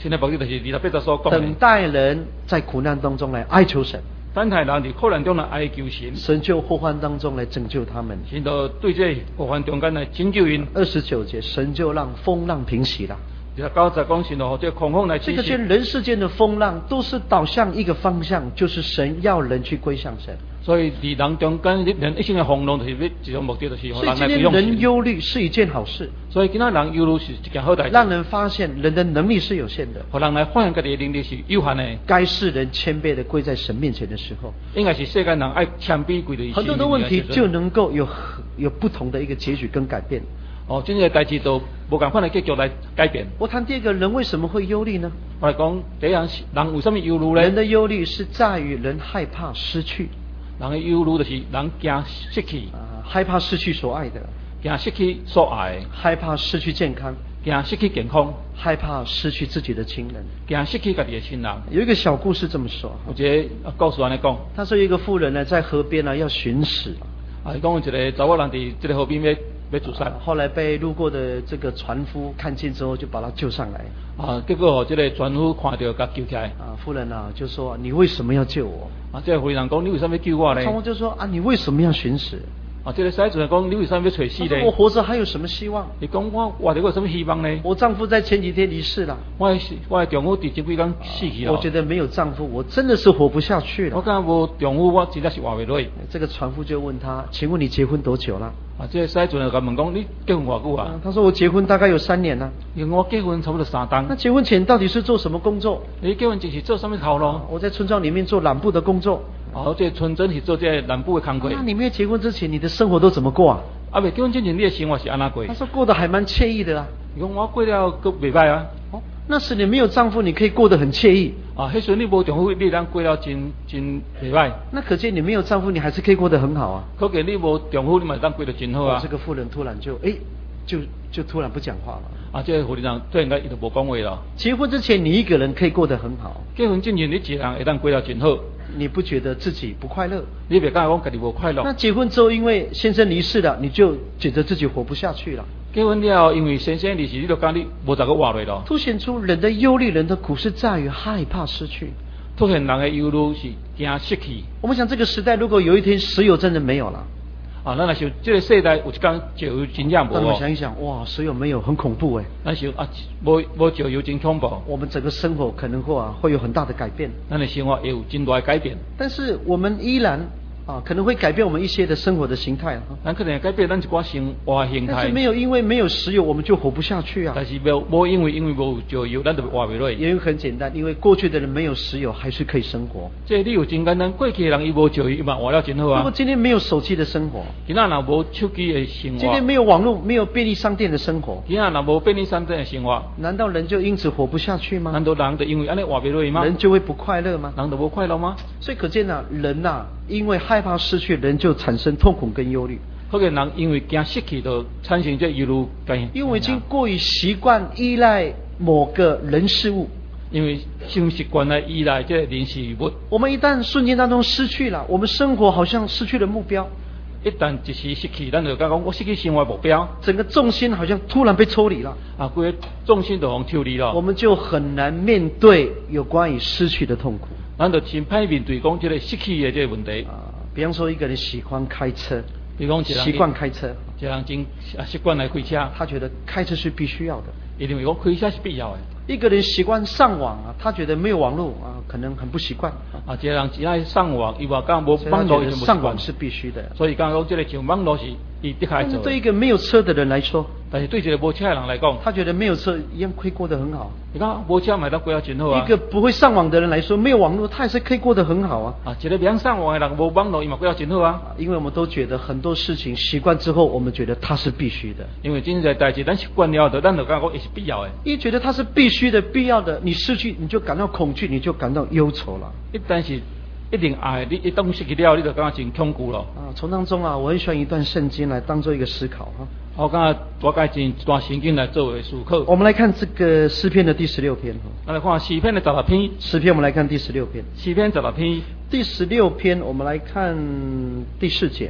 新的目的就是二十八节所讲等的， 待人在苦难当中来哀求神， 等待人伫苦难中来哀求神， 神就祸患当中来拯救他们。 神就对这祸患中间来拯救因。 二十九节，神就让风浪平息了。 就九十讲神就这狂风来这个止息。 间人世间的风浪都是导向一个方向，就是神要人去归向神。 所以伫人中间，人一生的风浪就是要一种目的，就是所以让今天人人来归向神。 忧虑是一件好事， 所以今仔人忧虑是一件好代志， 让人发现人的能力是有限的。 互人来发现家己的能力是有限的。 该世人谦卑的跪在神面前的时候， 应该是世间人爱谦卑跪在很多的问题就能够有有不同的一个结局跟改变。 哦，这个代志都无共款的结局来改变。 我谈第二个，人为什么会忧虑呢？ 我来讲，第一样是人为什么忧虑呢？ 人的忧虑是在于人害怕失去， 人的忧虑就是人惊失去， 啊，害怕失去所爱的， 惊失去所爱的， 害怕失去健康， 惊失去健康， 害怕失去自己的亲人。 惊失去家己的亲人。 有一个小故事这么说， 有一个故事安尼讲， 他说有一个妇人呢在河边呢要寻死， 啊，讲有一个查某人伫这个河边要要自杀， 后来被路过的这个船夫看见之后就把他救上来。 啊，结果这个船夫看到，甲救起来。 啊，妇人啊就说：“你为什么要救我？” 啊，这个妇人讲：“你为什么要救我呢？” 船夫就说：“啊，你为什么要寻死？” 啊，这个使主讲：“你为什么要找死他说：“ 呢？” 我活着还有什么希望？ 你讲我活着有什么希望呢？ 我丈夫在前几天离世了。 我的我的丈夫伫前几天死去了。 我觉得没有丈夫，我真的是活不下去了。 我感觉无丈夫，我真的是活袂落。 这个船夫就问他：“请问你结婚多久了？” 啊，这个使主就甲问讲：“你结婚偌久啊？” 他说：“我结婚大概有三年了。” 因为我结婚差不多三档。 那结婚前到底是做什么工作？ 你结婚前是做什么头路？ 我在村庄里面做揽布的工作。 哦，这村镇是做这个南部的工作。 那你没有结婚之前，你的生活都怎么过啊？ 啊，未结婚之前，你的生活是安怎过？ 他说过得还蛮惬意的啦。 你讲我过了佫袂歹啊。 哦，那时你没有丈夫，你可以过得很惬意。 啊，迄时你无丈夫，你当过了真真袂歹。 那可见你没有丈夫，你还是可以过得很好啊。 可见你无丈夫，你嘛当过得真好啊。 哦、这个妇人突然就哎，就就突然不讲话了。 啊，这个妇人突然间伊就无讲话了。 结婚之前你一个人可以过得很好。 结婚之前你一个人会当过了真好。 你不觉得自己不快乐？ 你别讲讲家己无快乐。 那结婚之后，因为先生离世了，你就觉得自己活不下去了。 结婚了，因为先生离世，你就讲你无再个活落了。 凸显出人的忧虑，人的苦是在于害怕失去。 凸显人的忧虑是惊失去。 我们想这个时代，如果有一天石油真的没有了， 啊，咱若想这个世代有一天石油真正无。 那么想一想，哇，石油没有很恐怖哎。 咱想啊，无无石油真恐怖。 我们整个生活可能会啊会有很大的改变。 咱的生活也有真大的改变。 但是我们依然啊可能会改变我们一些的生活的形态啊。 咱可能改变咱一寡生活形态。 但是没有因为没有石油我们就活不下去啊。 但是无无因为因为无石油，咱就活袂落。 原因很简单，因为过去的人没有石油还是可以生活。 这理由真简单，过去的人伊无石油，伊嘛活了真好啊。 如果今天没有手机的生活， 今仔若无手机的生活， 今天没有网络、没有便利商店的生活， 今仔若无便利商店的生活， 难道人就因此活不下去吗？ 难道人就因为安尼活袂落吗？ 人就会不快乐吗？ 人就无快乐吗？ 所以可见啊，人呐、啊，因为害怕失去，人就产生痛苦跟忧虑。 可见人因为惊失去，就产生这忧虑跟。 因为我已经过于习惯依赖某个人事物。 因为生习惯来依赖这人事物。 我们一旦瞬间当中失去了，我们生活好像失去了目标。 一旦一时失去，咱就讲讲我失去生活目标， 整个重心好像突然被抽离了。 啊，规个重心就往抽离了。 我们就很难面对有关于失去的痛苦。 咱就真歹面对讲这个失去的这个问题。 啊，比方说一个人喜欢开车， 比如讲习惯开车， 一个人真啊习惯来开车， 他觉得开车是必须要的。 一定会讲开车是必要的。 一个人习惯上网啊，他觉得没有网络啊，可能很不习惯。 啊，一个人只爱上网，伊话讲无网络，伊就上网是必须的。 所以刚刚讲这个像网络是伊得开做。 对一个没有车的人来说， 但是对一个无车的人来讲， 他觉得没有车一样可以过得很好。 你看无车买到过得真好啊。 一个不会上网的人来说，没有网络，他也是可以过得很好啊。 啊，一个不上网的人，无网络，伊嘛过得真好啊。 因为我们都觉得很多事情习惯之后，我们觉得它是必须的。 因为真侪代志，咱习惯了的，咱就感觉也是必要的。 一觉得它是必须的、必要的，你失去你就感到恐惧，你就感到忧愁了。 一旦是一定爱你，一旦失去了，你就感觉真恐惧了。 啊，从当中啊，我很喜欢一段圣经来当做一个思考哈。 我感觉我该真一段圣经来作为思考。 我们来看这个诗篇的第十六篇哈。 我来看诗篇的十六篇。 诗篇我们来看第十六篇。 诗篇十六篇。 第十六篇我们来看第四节哈。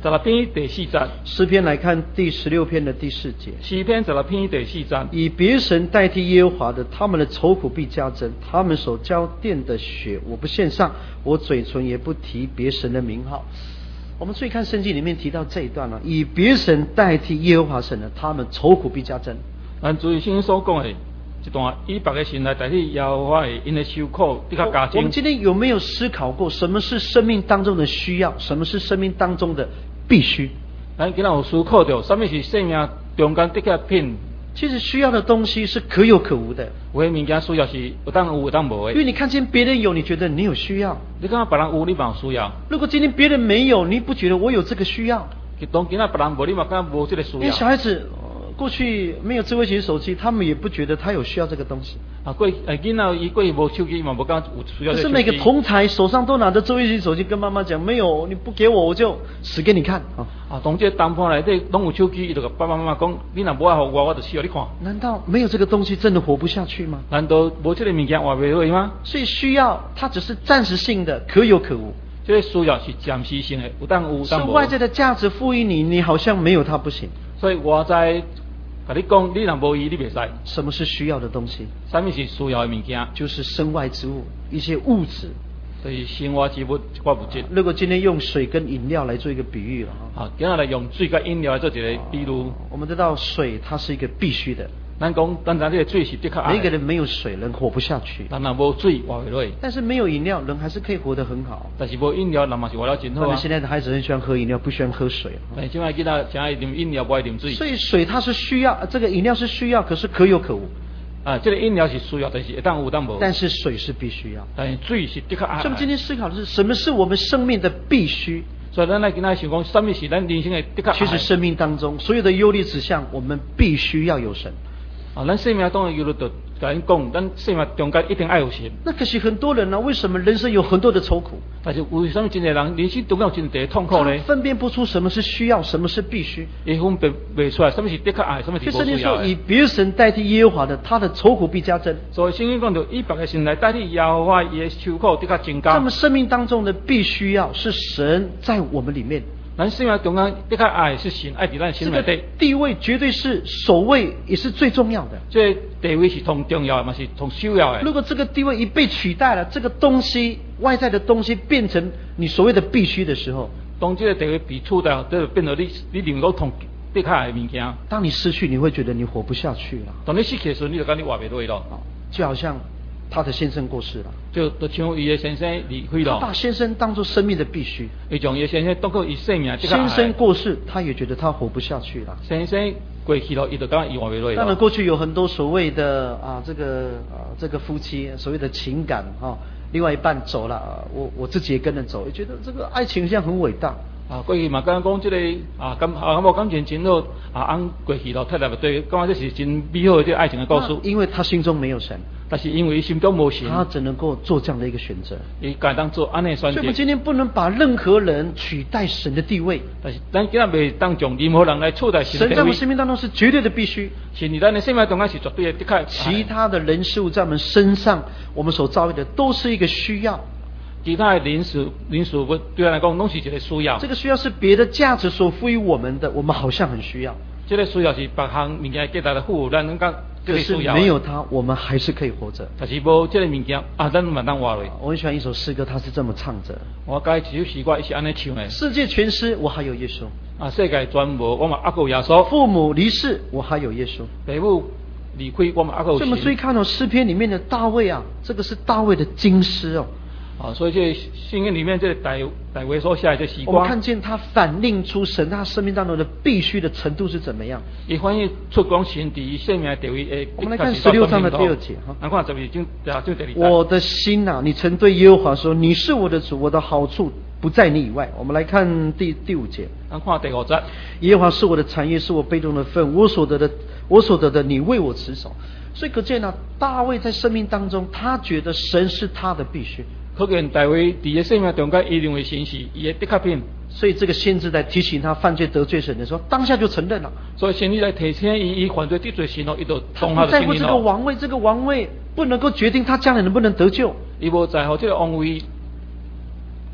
十六篇第四节， 诗篇来看第十六篇的第四节。 诗篇十六篇第四节， 以别神代替耶和华的，他们的愁苦必加增。他们所浇奠的血，我不献上，我嘴唇也不提别神的名号。我们注意看圣经里面提到这一段了，以别神代替耶和华神的，他们愁苦必加增。 咱注意圣经所讲的一段，以别个神来代替耶和华的，因的受苦的较加增。 我们今天有没有思考过，什么是生命当中的需要，什么是生命当中的必须？ 咱今日有思考到，什么是生命中间的确品？ 其实需要的东西是可有可无的。 有些物件需要是有当有，有当无的。 因为你看见别人有，你觉得你有需要； 你看别人有，你嘛有需要。 如果今天别人没有，你不觉得我有这个需要？ 当今仔别人无，你嘛感觉无这个需要。 因为小孩子过去没有智慧型手机，他们也不觉得他有需要这个东西。 啊，过诶，囡仔伊过去无手机嘛，无讲有需要。 可是每个同才手上都拿着智慧型手机，跟妈妈讲：没有，你不给我，我就死给你看啊！ 啊，当这当铺内底拢有手机，伊就甲爸爸妈妈讲：你若无爱互我，我就死互你看。 难道没有这个东西真的活不下去吗？ 难道无这个物件活袂落吗？ 所以需要它只是暂时性的，可有可无。 这个需要是暂时性的，有当有，有当无。 是外在的价值赋予你，你好像没有它不行。 所以外在。甲你讲，你若无伊，你袂使。 什么是需要的东西？ 什么是需要的物件？ 就是身外之物，一些物质。 就是生活之物，一寡物质。 如果今天用水跟饮料来做一个比喻了哈。啊，今日来用水跟饮料来做一个比喻。 我们知道水它是一个必须的。 咱讲，咱知这个水是的确爱。 每个人没有水，人活不下去。 咱若无水，活袂落。 但是没有饮料，人还是可以活得很好。 但是无饮料，人嘛是活了真好啊。 他们现在的孩子很喜欢喝饮料，不喜欢喝水。 哎，现在囡仔想爱啉饮料，不爱啉水。 所以水它是需要，这个饮料是需要，可是可有可无。 啊，这个饮料是需要，但是会当有当无。 但是水是必须要。 但是水是的确爱。 所以我们今天思考的是，什么是我们生命的必须？ 所以咱来今仔想讲，什么是咱人生的的确爱？ 其实生命当中所有的忧虑指向，我们必须要有神。 啊，咱生命当中有了，就甲因讲，咱生命中间一定爱有神。 那可惜很多人呢、啊，为什么人生有很多的愁苦？ 但是为什么真侪人人生中间有真侪的痛苦呢？ 分辨不出什么是需要，什么是必须。 伊分辨袂出来，什么是的确爱，什么是无需要的。 圣经说，以别神代替耶和华的，他的愁苦必加增。 所以圣经讲到，以别个神来代替耶和华，伊的受苦的确增加。 那么生命当中的必须要是神在我们里面。 咱生命中间的确爱是神爱伫咱心内底， 这个地位绝对是首位，也是最重要的。 这地位是同重要的，嘛是同首要的。 如果这个地位一被取代了，这个东西外在的东西变成你所谓的必须的时候， 当这个地位被取代，就变成你你另外同的确爱的物件。 当你失去，你会觉得你活不下去了。 当你失去的时候，你就感觉活袂落咯。 就好像他的先生过世了， 就就像伊的先生离开了。 他把先生当作生命的必须。 伊将伊的先生当作伊生命的这个爱。 先生过世，他也觉得他活不下去了。 先生过去了，伊就感觉伊活袂落。 当然，过去有很多所谓的啊，这个啊，这个夫妻所谓的情感哈、啊，另外一半走了，啊、我我自己也跟着走，也觉得这个爱情像很伟大。 啊，过去嘛，刚刚讲这个啊，感啊，我感情真好啊，安过去了，太太对，感觉这是真美好的这个爱情的故事。 因为他心中没有神， 但是因为心中无神， 他只能够做这样的一个选择。 伊该当做安尼选择。 所以我们今天不能把任何人取代神的地位。 但是咱今日未当将任何人来取代神的地位。 神在我们生命当中是绝对的必须。 神在咱的生命当中是绝对的的确。 其他的人事物在我们身上，我们所遭遇的都是一个需要。 其他的人事人事物对咱来讲，拢是一个需要。 这个需要是别的价值所赋予我们的，我们好像很需要。 这个需要是别项物件给大家赋予，咱能讲这个需要。 可是没有它，我们还是可以活着。 但是无这个物件啊，咱嘛当活落。 我很喜欢一首诗歌，它是这么唱着。 我该一首诗歌是安尼唱的。 世界全失，我还有耶稣。 啊，世界全无，我嘛还有耶稣。 父母离世，我还有耶稣。 父母离开，我嘛还有神。 所以我们所以看到诗篇里面的大卫啊，这个是大卫的金诗哦。 啊，所以这圣经里面这个大大卫所写的这诗歌， 我们看见他反映出神他生命当中的必须的程度是怎么样。 也反映出讲神伫生命地位诶。 我们来看十六章的第二节哈。 咱看十二章第二章第二节。 我的心啊，你曾对耶和华说：“你是我的主，我的好处不在你以外。”我们来看第第五节。 咱看第五节。 耶和华是我的产业，是我杯中的分，我所得的，我所得的，你为我持守。所以可见呢，大卫在生命当中，他觉得神是他的必须。 可见大卫伫个生命中间，伊认为神是伊的的确品。 所以这个先知在提醒他犯罪得罪神的时候，当下就承认了。 所以先知在提醒伊，伊犯罪得罪神咯，伊就当他不在乎这个王位，这个王位不能够决定他将来能不能得救。 伊无在乎这个王位。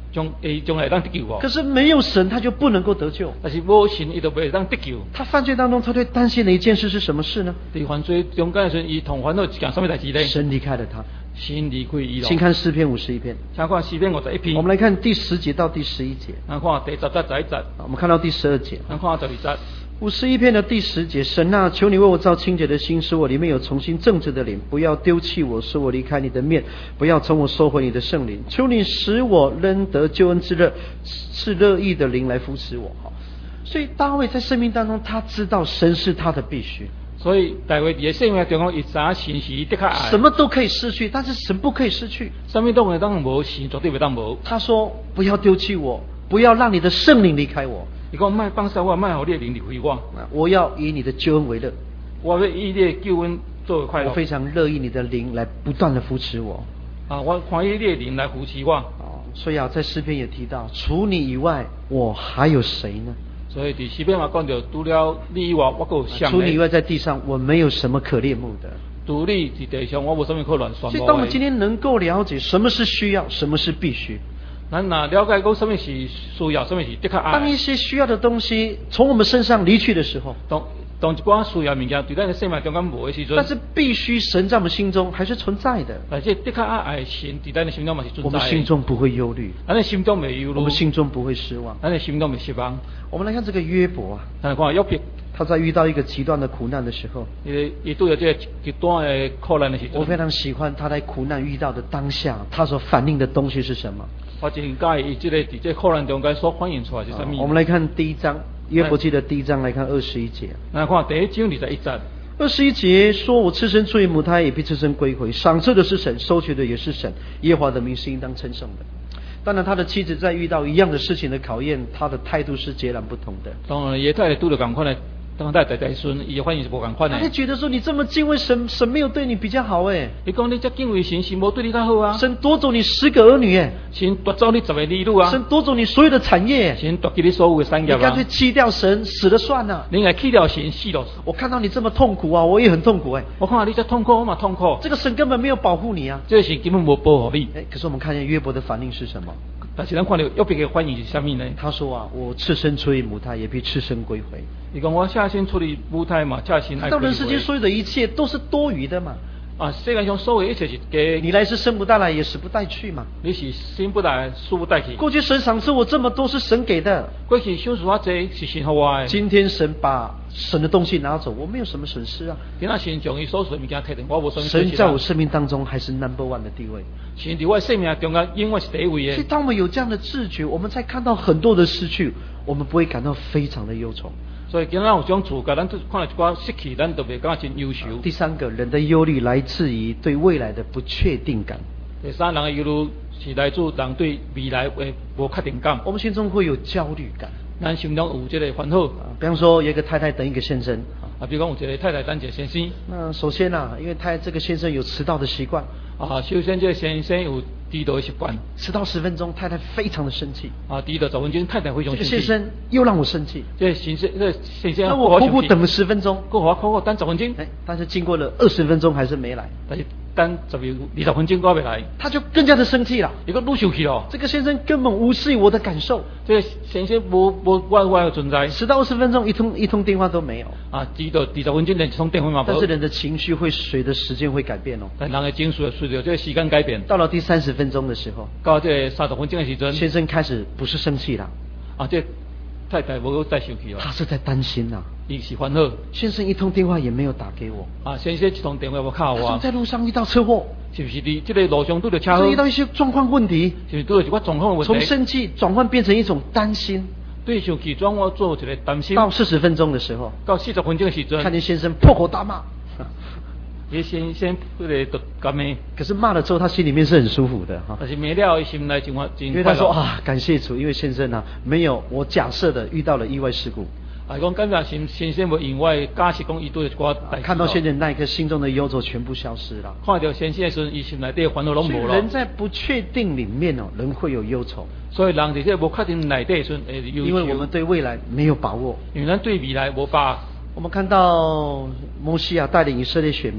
将诶将来当得救哦。 可是没有神，他就不能够得救。 但是无神，伊就袂当得救。 他犯罪当中，他最担心的一件事是什么事呢？ 伫犯罪中间的时候，伊同烦恼一件什么代志呢？ 神离开了他。 神离开伊咯。 请看诗篇五十一篇。 请看诗篇五十一篇。 我们来看第十节到第十一节。 咱看第十节、十一节。 我们看到第十二节。 咱看十二节。 五十一篇的第十节，神啊，求你为我造清洁的心，使我里面有重新正直的灵，不要丢弃我，使我离开你的面，不要从我收回你的圣灵。求你使我仍得救恩之乐，是乐意的灵来扶持我。所以大卫在生命当中，他知道神是他的必须。 所以大卫伫生命中讲，伊知影神是的确爱。 什么都可以失去，但是神不可以失去。 什么都会当无，神绝对袂当无。 他说：不要丢弃我，不要让你的圣灵离开我。 你讲卖放下我，卖互你的灵离开我。 我要以你的救恩为乐。 我要以你的救恩作为快乐。 我非常乐意你的灵来不断的扶持我。 啊，我欢喜你的灵来扶持我。 哦，所以啊，在诗篇也提到，除你以外，我还有谁呢？ 所以伫诗篇嘛讲到，除了你以外，我还有谁？ 除你以外，在地上我没有什么可恋慕的。 除你伫地上，我无什么可乱算。 所以，当我们今天能够了解什么是需要，什么是必须。 咱若了解讲什么是需要，什么是的确爱。 当一些需要的东西从我们身上离去的时候， 当当一寡需要物件对咱的生命中间无的时阵， 但是必须神在我们心中还是存在的。 而且的确爱神伫咱的心中嘛是存在的。 我们心中不会忧虑， 咱的心中没忧虑， 我们心中不会失望， 咱的心中没失望。 我们来看这个约伯啊， 咱看约伯， 他在遇到一个极端的苦难的时候， 伊伊对着这个极端的苦难的时阵， 我非常喜欢他在苦难遇到的当下，他所反映的东西是什么。 我真介意这个伫这苦难中间所反映出来是什么。 我们来看第一章，约伯记的第一章，来看二十一节。 来看第一章二十一节。 二十一节说：“我赤身出于母胎，也必赤身归回。赏赐的是神，收取的也是神。耶和华的名是应当称颂的。”当然，他的妻子在遇到一样的事情的考验，他的态度是截然不同的。 当然，也太拄着同款的。当代代代孙，伊的反应是无共款的。 他觉得说你这么敬畏神，神没有对你比较好哎。 你讲你这敬畏神，神无对你较好啊。 神夺走你十个儿女哎。 神夺走你十个儿女啊。 神夺走你所有的产业。 神夺去你所有的产业啊。 你干脆弃掉神，死了算了。 你来弃掉神，死了。 我看到你这么痛苦啊，我也很痛苦哎。 我看到你这痛苦，我嘛痛苦。 这个神根本没有保护你啊。 这个神根本无保护你。 哎，可是我们看见约伯的反应是什么？ 但是咱看到约伯的反应是什么呢？ 他说啊，我赤身出于母胎，也必赤身归回。 你讲我下身出离母胎嘛，下身爱归回。 到人世间所有的一切都是多余的嘛。 啊，世界上所有一切是假。 你来是生不带来，也死不带去嘛。 你是生不带，死不带去。 过去神赏赐我这么多是神给的。 过去赏赐我这是神给我的。 今天神把神的东西拿走，我没有什么损失啊。 今仔神将伊所有物件摕定，我无损失。 神在我生命当中还是 number one 的地位。 神在我生命中间永远是第一位的。 所以当我们有这样的自觉，我们才看到很多的失去，我们不会感到非常的忧愁。 所以今仔有这种自觉，咱看到一寡失去，咱都袂感觉真忧愁。 第三个，人的忧虑来自于对未来的不确定感。 第三，人的忧虑是来自人对未来的无确定感。 我们心中会有焦虑感， 咱心中有这个烦恼。 比方说，有一个太太等一个先生， 啊，比如讲有一个太太等一个先生。 那首先啊，因为他这个先生有迟到的习惯。 啊，首先这个先生有迟到的习惯。 迟到十分钟，太太非常的生气。 啊，迟到十分钟，太太非常生气。 这个先生又让我生气。 这个先生，这个先生， 那我苦苦等了十分钟， 过我苦苦等十分钟。 哎，但是经过了二十分钟还是没来。 但是等十二二十分钟都没来， 他就更加的生气了。 一个愈生气了。 这个先生根本无视我的感受。 这个先生无无我我的存在。 迟到二十分钟，一通一通电话都没有。 啊，迟到二十分钟连一通电话嘛无。 但是人的情绪会随着时间会改变哦。 但人的情绪随着这个时间改变。 到了第三十分钟的时候， 到这三十分钟的时阵， 先生开始不是生气了。 啊，这太太无再生气了。 他是在担心呐、啊。 伊是烦恼。 先生一通电话也没有打给我。 啊，先生一通电话无敲我。 他在路上遇到车祸。 是不是伫这个路上拄着车祸？ 遇到一些状况问题。 是不是拄着一寡状况问题？ 从生气转换变成一种担心。 对生气转换做一个担心。 到四十分钟的时候， 到四十分钟的时阵， 看见先生破口大骂。 伊先先迄个都干咩？ 可是骂了之后，他心里面是很舒服的哈。 但是骂了，心内真真因为他说啊，感谢主，因为先生啊，没有我假设的遇到了意外事故。 啊，讲感觉先先生无意外，假设讲伊对一寡代志。 看到先生那一刻，心中的忧愁全部消失了。 看到先生的时阵，伊心内底烦恼拢无了。 人在不确定里面哦，人会有忧愁。 所以人在这无确定内底的时阵会忧愁。 因为我们对未来没有把握。 因为咱对未来无把握。 我们看到摩西啊带领以色列选民。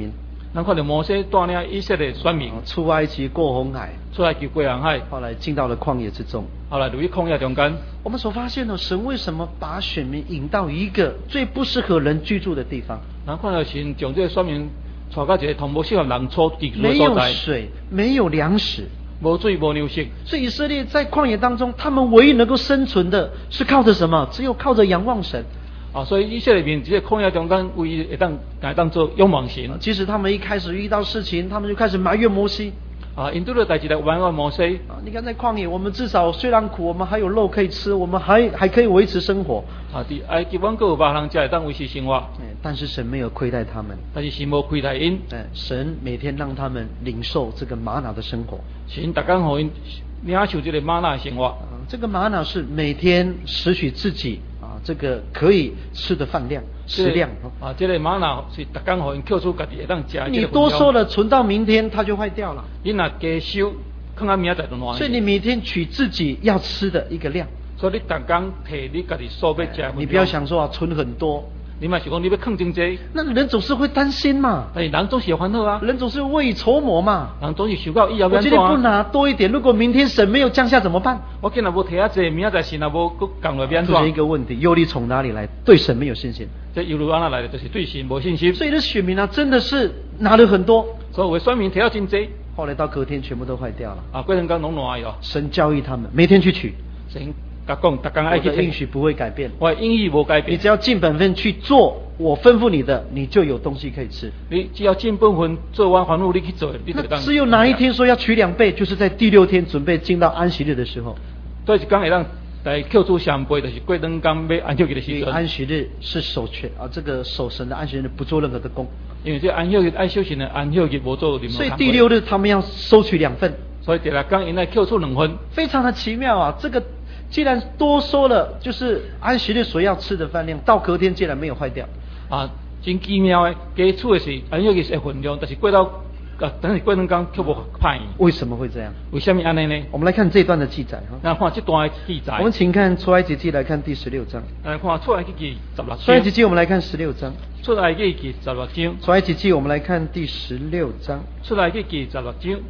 咱看到摩西带领以色列选民出埃及过红海， 出来救过红海， 后来进到了旷野之中。 后来入去旷野中间。 我们所发现呢，神为什么把选民引到一个最不适合人居住的地方？ 咱看到神将这个选民带到一个同无适合人居居住的没有所在， 水，没有粮食， 无水无粮食。 所以以色列在旷野当中，他们唯一能够生存的是靠着什么？只有靠着仰望神。 啊，所以以色列民这个旷野中间唯一会当来当做仰望神。 即使他们一开始遇到事情，他们就开始埋怨摩西。 啊，因对了代志来埋怨摩西。 啊，你看在旷野，我们至少虽然苦，我们还有肉可以吃，我们还还可以维持生活。 啊，伫埃及阮阁有肉通食，会当维持生活。 但是神没有亏待他们。 但是神无亏待因。 神每天让他们领受这个玛拿的生活。 神逐工互因领受这个玛拿的生活。啊， 这个玛拿是每天拾取自己啊，这个可以吃的饭量、食量。 啊，这个玛拿是逐工互因扣出家己会当食。 你多收了，存到明天它就坏掉了。 你若加收，放到明仔载就烂。 所以你每天取自己要吃的一个量。 所以你逐工摕你家己所要食。 你不要想说啊，存很多。 你嘛是讲你要坑真济， 那人总是会担心嘛。 哎，人总是有烦恼啊， 人总是未雨绸缪嘛。 人总是想到以后要我今天不拿多一点，如果明天神没有降下怎么办？ 我今日无摕啊济，明仔载神也无佫降落变怎？ 出现一个问题，忧虑从哪里来？对神没有信心。 这忧虑安那来的，就是对神无信心。 所以这选民啊，真的是拿了很多， 所以为选民摕到真济， 后来到隔天全部都坏掉了。 啊，过两天拢烂了。 神教育他们，每天去取。 神甲讲，逐工爱去。 我的应许不会改变。 我的应许无改变。 你只要尽本分去做我吩咐你的，你就有东西可以吃。 你只要尽本分做完还务，你去做，你就当。 只有哪一天说要取两倍，就是在第六天准备进到安息日的时候。 对，一天会当来扣出双倍，就是过两天要安息日的时阵。 安息日是守全啊，这个守神的安息日不做任何的工。 因为这安息日爱休息的安息日无做任何工。 所以第六日他们要收取两份。 所以第六天因来扣出两份。 非常的奇妙啊！这个既然多收了，就是安息日所要吃的饭量，到隔天竟然没有坏掉。 啊，真奇妙的，加出的是安息日的分量，但是过到啊，但是过两天却无歹。 为什么会这样？ 为什么安尼呢？ 我们来看这段的记载哈。 那看这段的记载。 我们请看出埃及记来看第十六章。 来看出埃及记十六章。 出埃及记我们来看十六章。 出埃及记十六章。 出埃及记我们来看第十六章。 出埃及记十六章。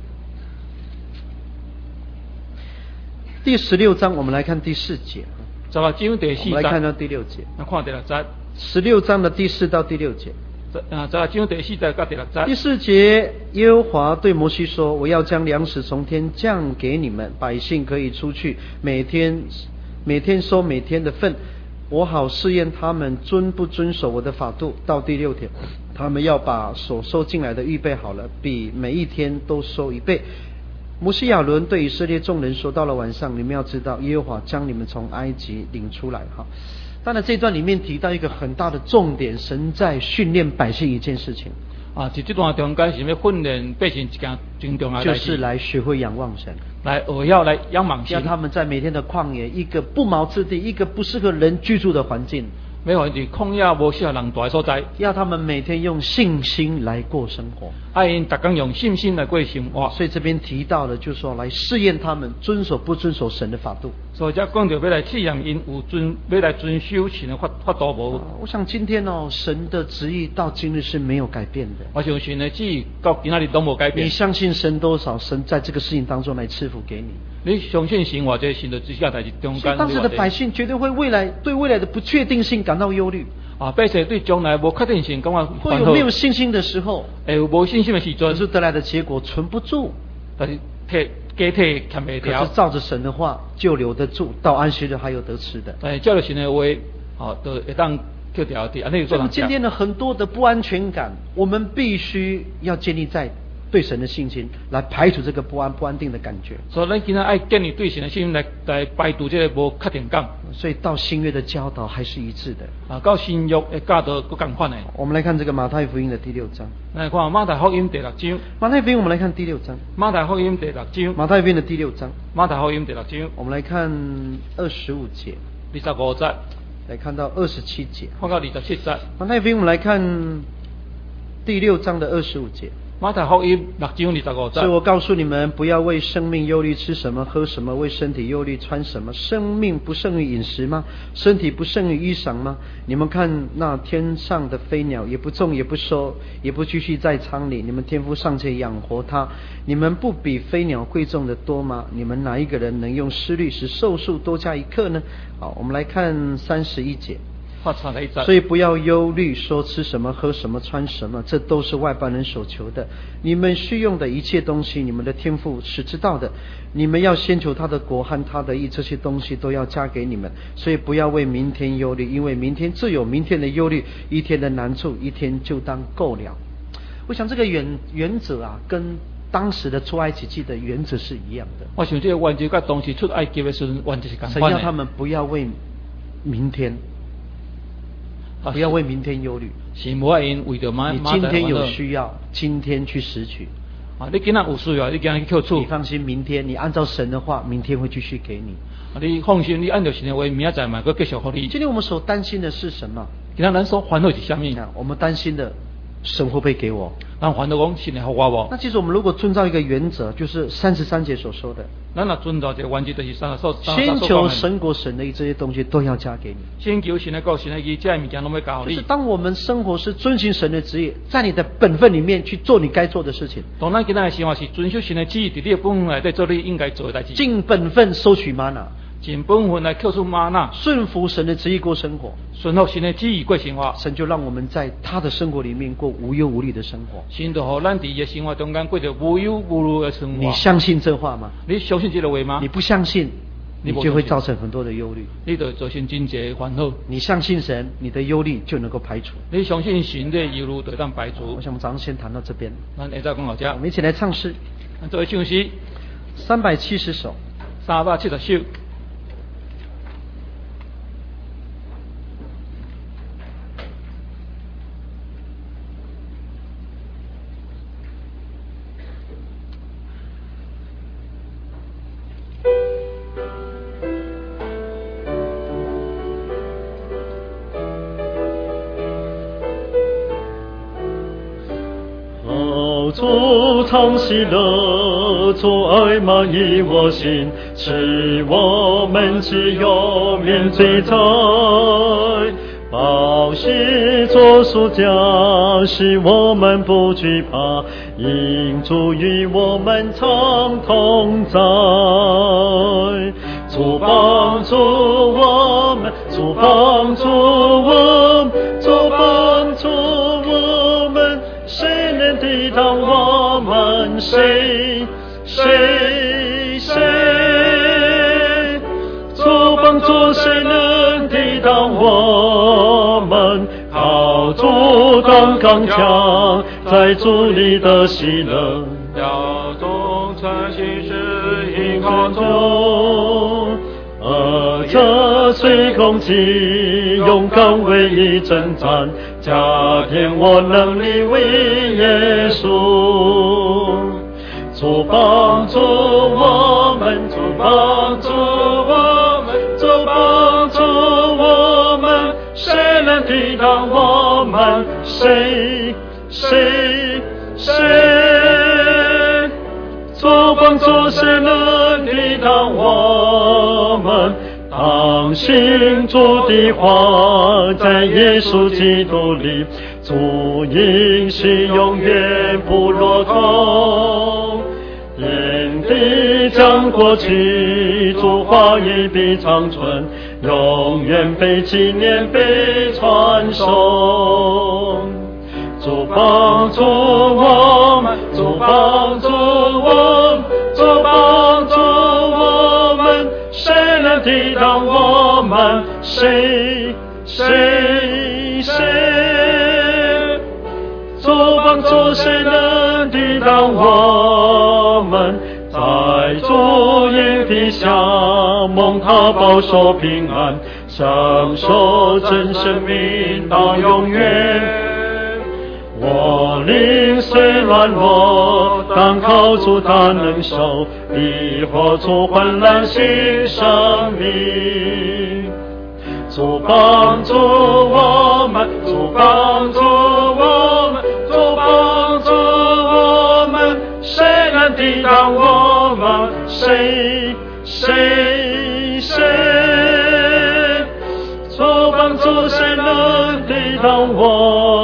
第十六章我们来看第四节。 十六章第四节。 我们来看到第六节。 那看第六节。 十六章的第四到第六节。 啊，十六章第四节到第六节。 第四节，耶和华对摩西说：“我要将粮食从天降给你们，百姓可以出去，每天每天收每天的份，我好试验他们遵不遵守我的法度。”到第六天，他们要把所收进来的预备好了，比每一天都收一倍。摩西亚伦对以色列众人说：“到了晚上，你们要知道，耶和华将你们从埃及领出来。”哈，当然这段里面提到一个很大的重点，神在训练百姓一件事情。 啊，就这段中间是要训练百姓一件真重要的事， 就是来学会仰望神， 来学要来仰望神， 让他们在每天的旷野，一个不毛之地，一个不适合人居住的环境。 没有伫旷野无适合人住的所在， 要他们每天用信心来过生活， 爱因逐工用信心来过生活。 所以这边提到的，就是说来试验他们遵守不遵守神的法度。 所以才讲到要来试验因有遵，要来遵守神的法法度无。 我想今天哦，神的旨意到今日是没有改变的。 我相信神的旨意到今仔日都无改变。 你相信神多少？神在这个事情当中来赐福给你。 你相信神或者神的之下代志中间。 当时的百姓绝对会未来对未来的不确定性感到忧虑。 啊，百姓对将来无确定性感到会有没有信心的时候， 会有无信心的时阵， 可是得来的结果存不住。 但是体加体欠袂掉。 可是照着神的话就留得住，到安息日还有得吃的。 哎，照着神的话，哦，都会当扣掉的。安尼做人。 今天的很多的不安全感，我们必须要建立在对神的信心，来排除这个不安不安定的感觉。 所以咱今天爱建立对神的信心来来排除这个无确定感。 所以到新约的教导还是一致的。 啊，到新约的教导不共款的。 我们来看这个马太福音的第六章。 来看马太福音第六章。 马太福音我们来看第六章。 马太福音第六章。 马太福音的第六章。 马太福音第六章。 我们来看二十五节。 二十五节。 来看到二十七节。 看到二十七节。 马太福音我们来看第六章的二十五节。 马太福音六章二十五节。 所以我告诉你们，不要为生命忧虑吃什么喝什么，为身体忧虑穿什么。生命不胜于饮食吗？身体不胜于衣裳吗？你们看那天上的飞鸟，也不种也不收，也不继续在仓里，你们天父尚且养活它，你们不比飞鸟贵重的多吗？你们哪一个人能用思虑使寿数多加一刻呢？好，我们来看三十一节。所以不要忧虑说吃什么喝什么穿什么，这都是外邦人所求的。你们需用的一切东西，你们的天父是知道的。你们要先求他的国和他的义，这些东西都要加给你们。所以不要为明天忧虑，因为明天自有明天的忧虑，一天的难处一天就当够了。我想这个原原则啊，跟当时的出埃及记的原则是一样的。 我想这个原则跟当时出埃及的时候原则是相神要他们不要为明天。不要为明天忧虑。 是无爱因为着马。 你今天有需要，今天去拾取。 啊，你今仔有需要，你今仔去扣处。 你放心，明天你按照神的话，明天会继续给你。 啊，你放心，你按照神的话，明仔载嘛，佮继续给你。 今天我们所担心的是什么？ 今天咱所烦恼是什么？ 我们担心的，神会不会给我？ 咱烦恼讲神会给我无？ 那其实我们如果遵照一个原则，就是三十三节所说的。 咱若遵照这个原则，就是三十三。 先求神国神的义，这些东西都要加给你。 先求神的国神的义，这些物件拢要教你。 就是当我们生活是遵循神的旨意，在你的本分里面去做你该做的事情。 当咱今仔的生活是遵守神的旨意，伫你的本分内底做你应该做的代志。 尽本分收取玛纳。 尽本分来扣出玛纳， 顺服神的旨意过生活， 顺服神的旨意过生活， 神就让我们在他的生活里面过无忧无虑的生活。 神就让咱伫嘅生活中间过着无忧无虑的生活。 你相信这话吗？ 你相信这个话吗？ 你不相信，你就会造成很多的忧虑。 你就造成真济烦恼。 你相信神，你的忧虑就能够排除。 你相信神的忧虑就当排除。 我想我们早上先谈到这边。 咱下再讲到这。 我们一起来唱诗。 咱做唱诗。 三百七十首。 三百七十首。 主常喜乐，主爱满溢我心，使我们只有免罪灾。宝血作赎价，使我们不惧怕，因主与我们常同在。主帮助我们，主帮助我们，主帮助我们，谁能抵挡我们？谁谁谁？主帮助谁能抵挡我们？靠主当刚强，在主里的喜乐， 要忠诚行事应靠主。 而这随空气，勇敢为义征战，加添我能力为耶稣。主帮助我们，主帮助我们，主帮助我们，谁能抵挡我们？谁谁谁？主帮助谁能抵挡我们？当信主的话，在耶稣基督里，主应许永远不落空。天地将过去，主话语必长存，永远被纪念，被传颂。主帮助我们，主帮助我们，主帮助我们，谁能抵挡我们？谁谁谁？主帮助谁能抵挡我们？在主荫底下，蒙他保守平安，享受真生命到永远。我灵虽软弱，但靠主他能守，必活出焕然新生命。主帮助我们，主帮助我们，主帮助我们。 抵挡我们？谁谁谁？做帮助谁能抵挡我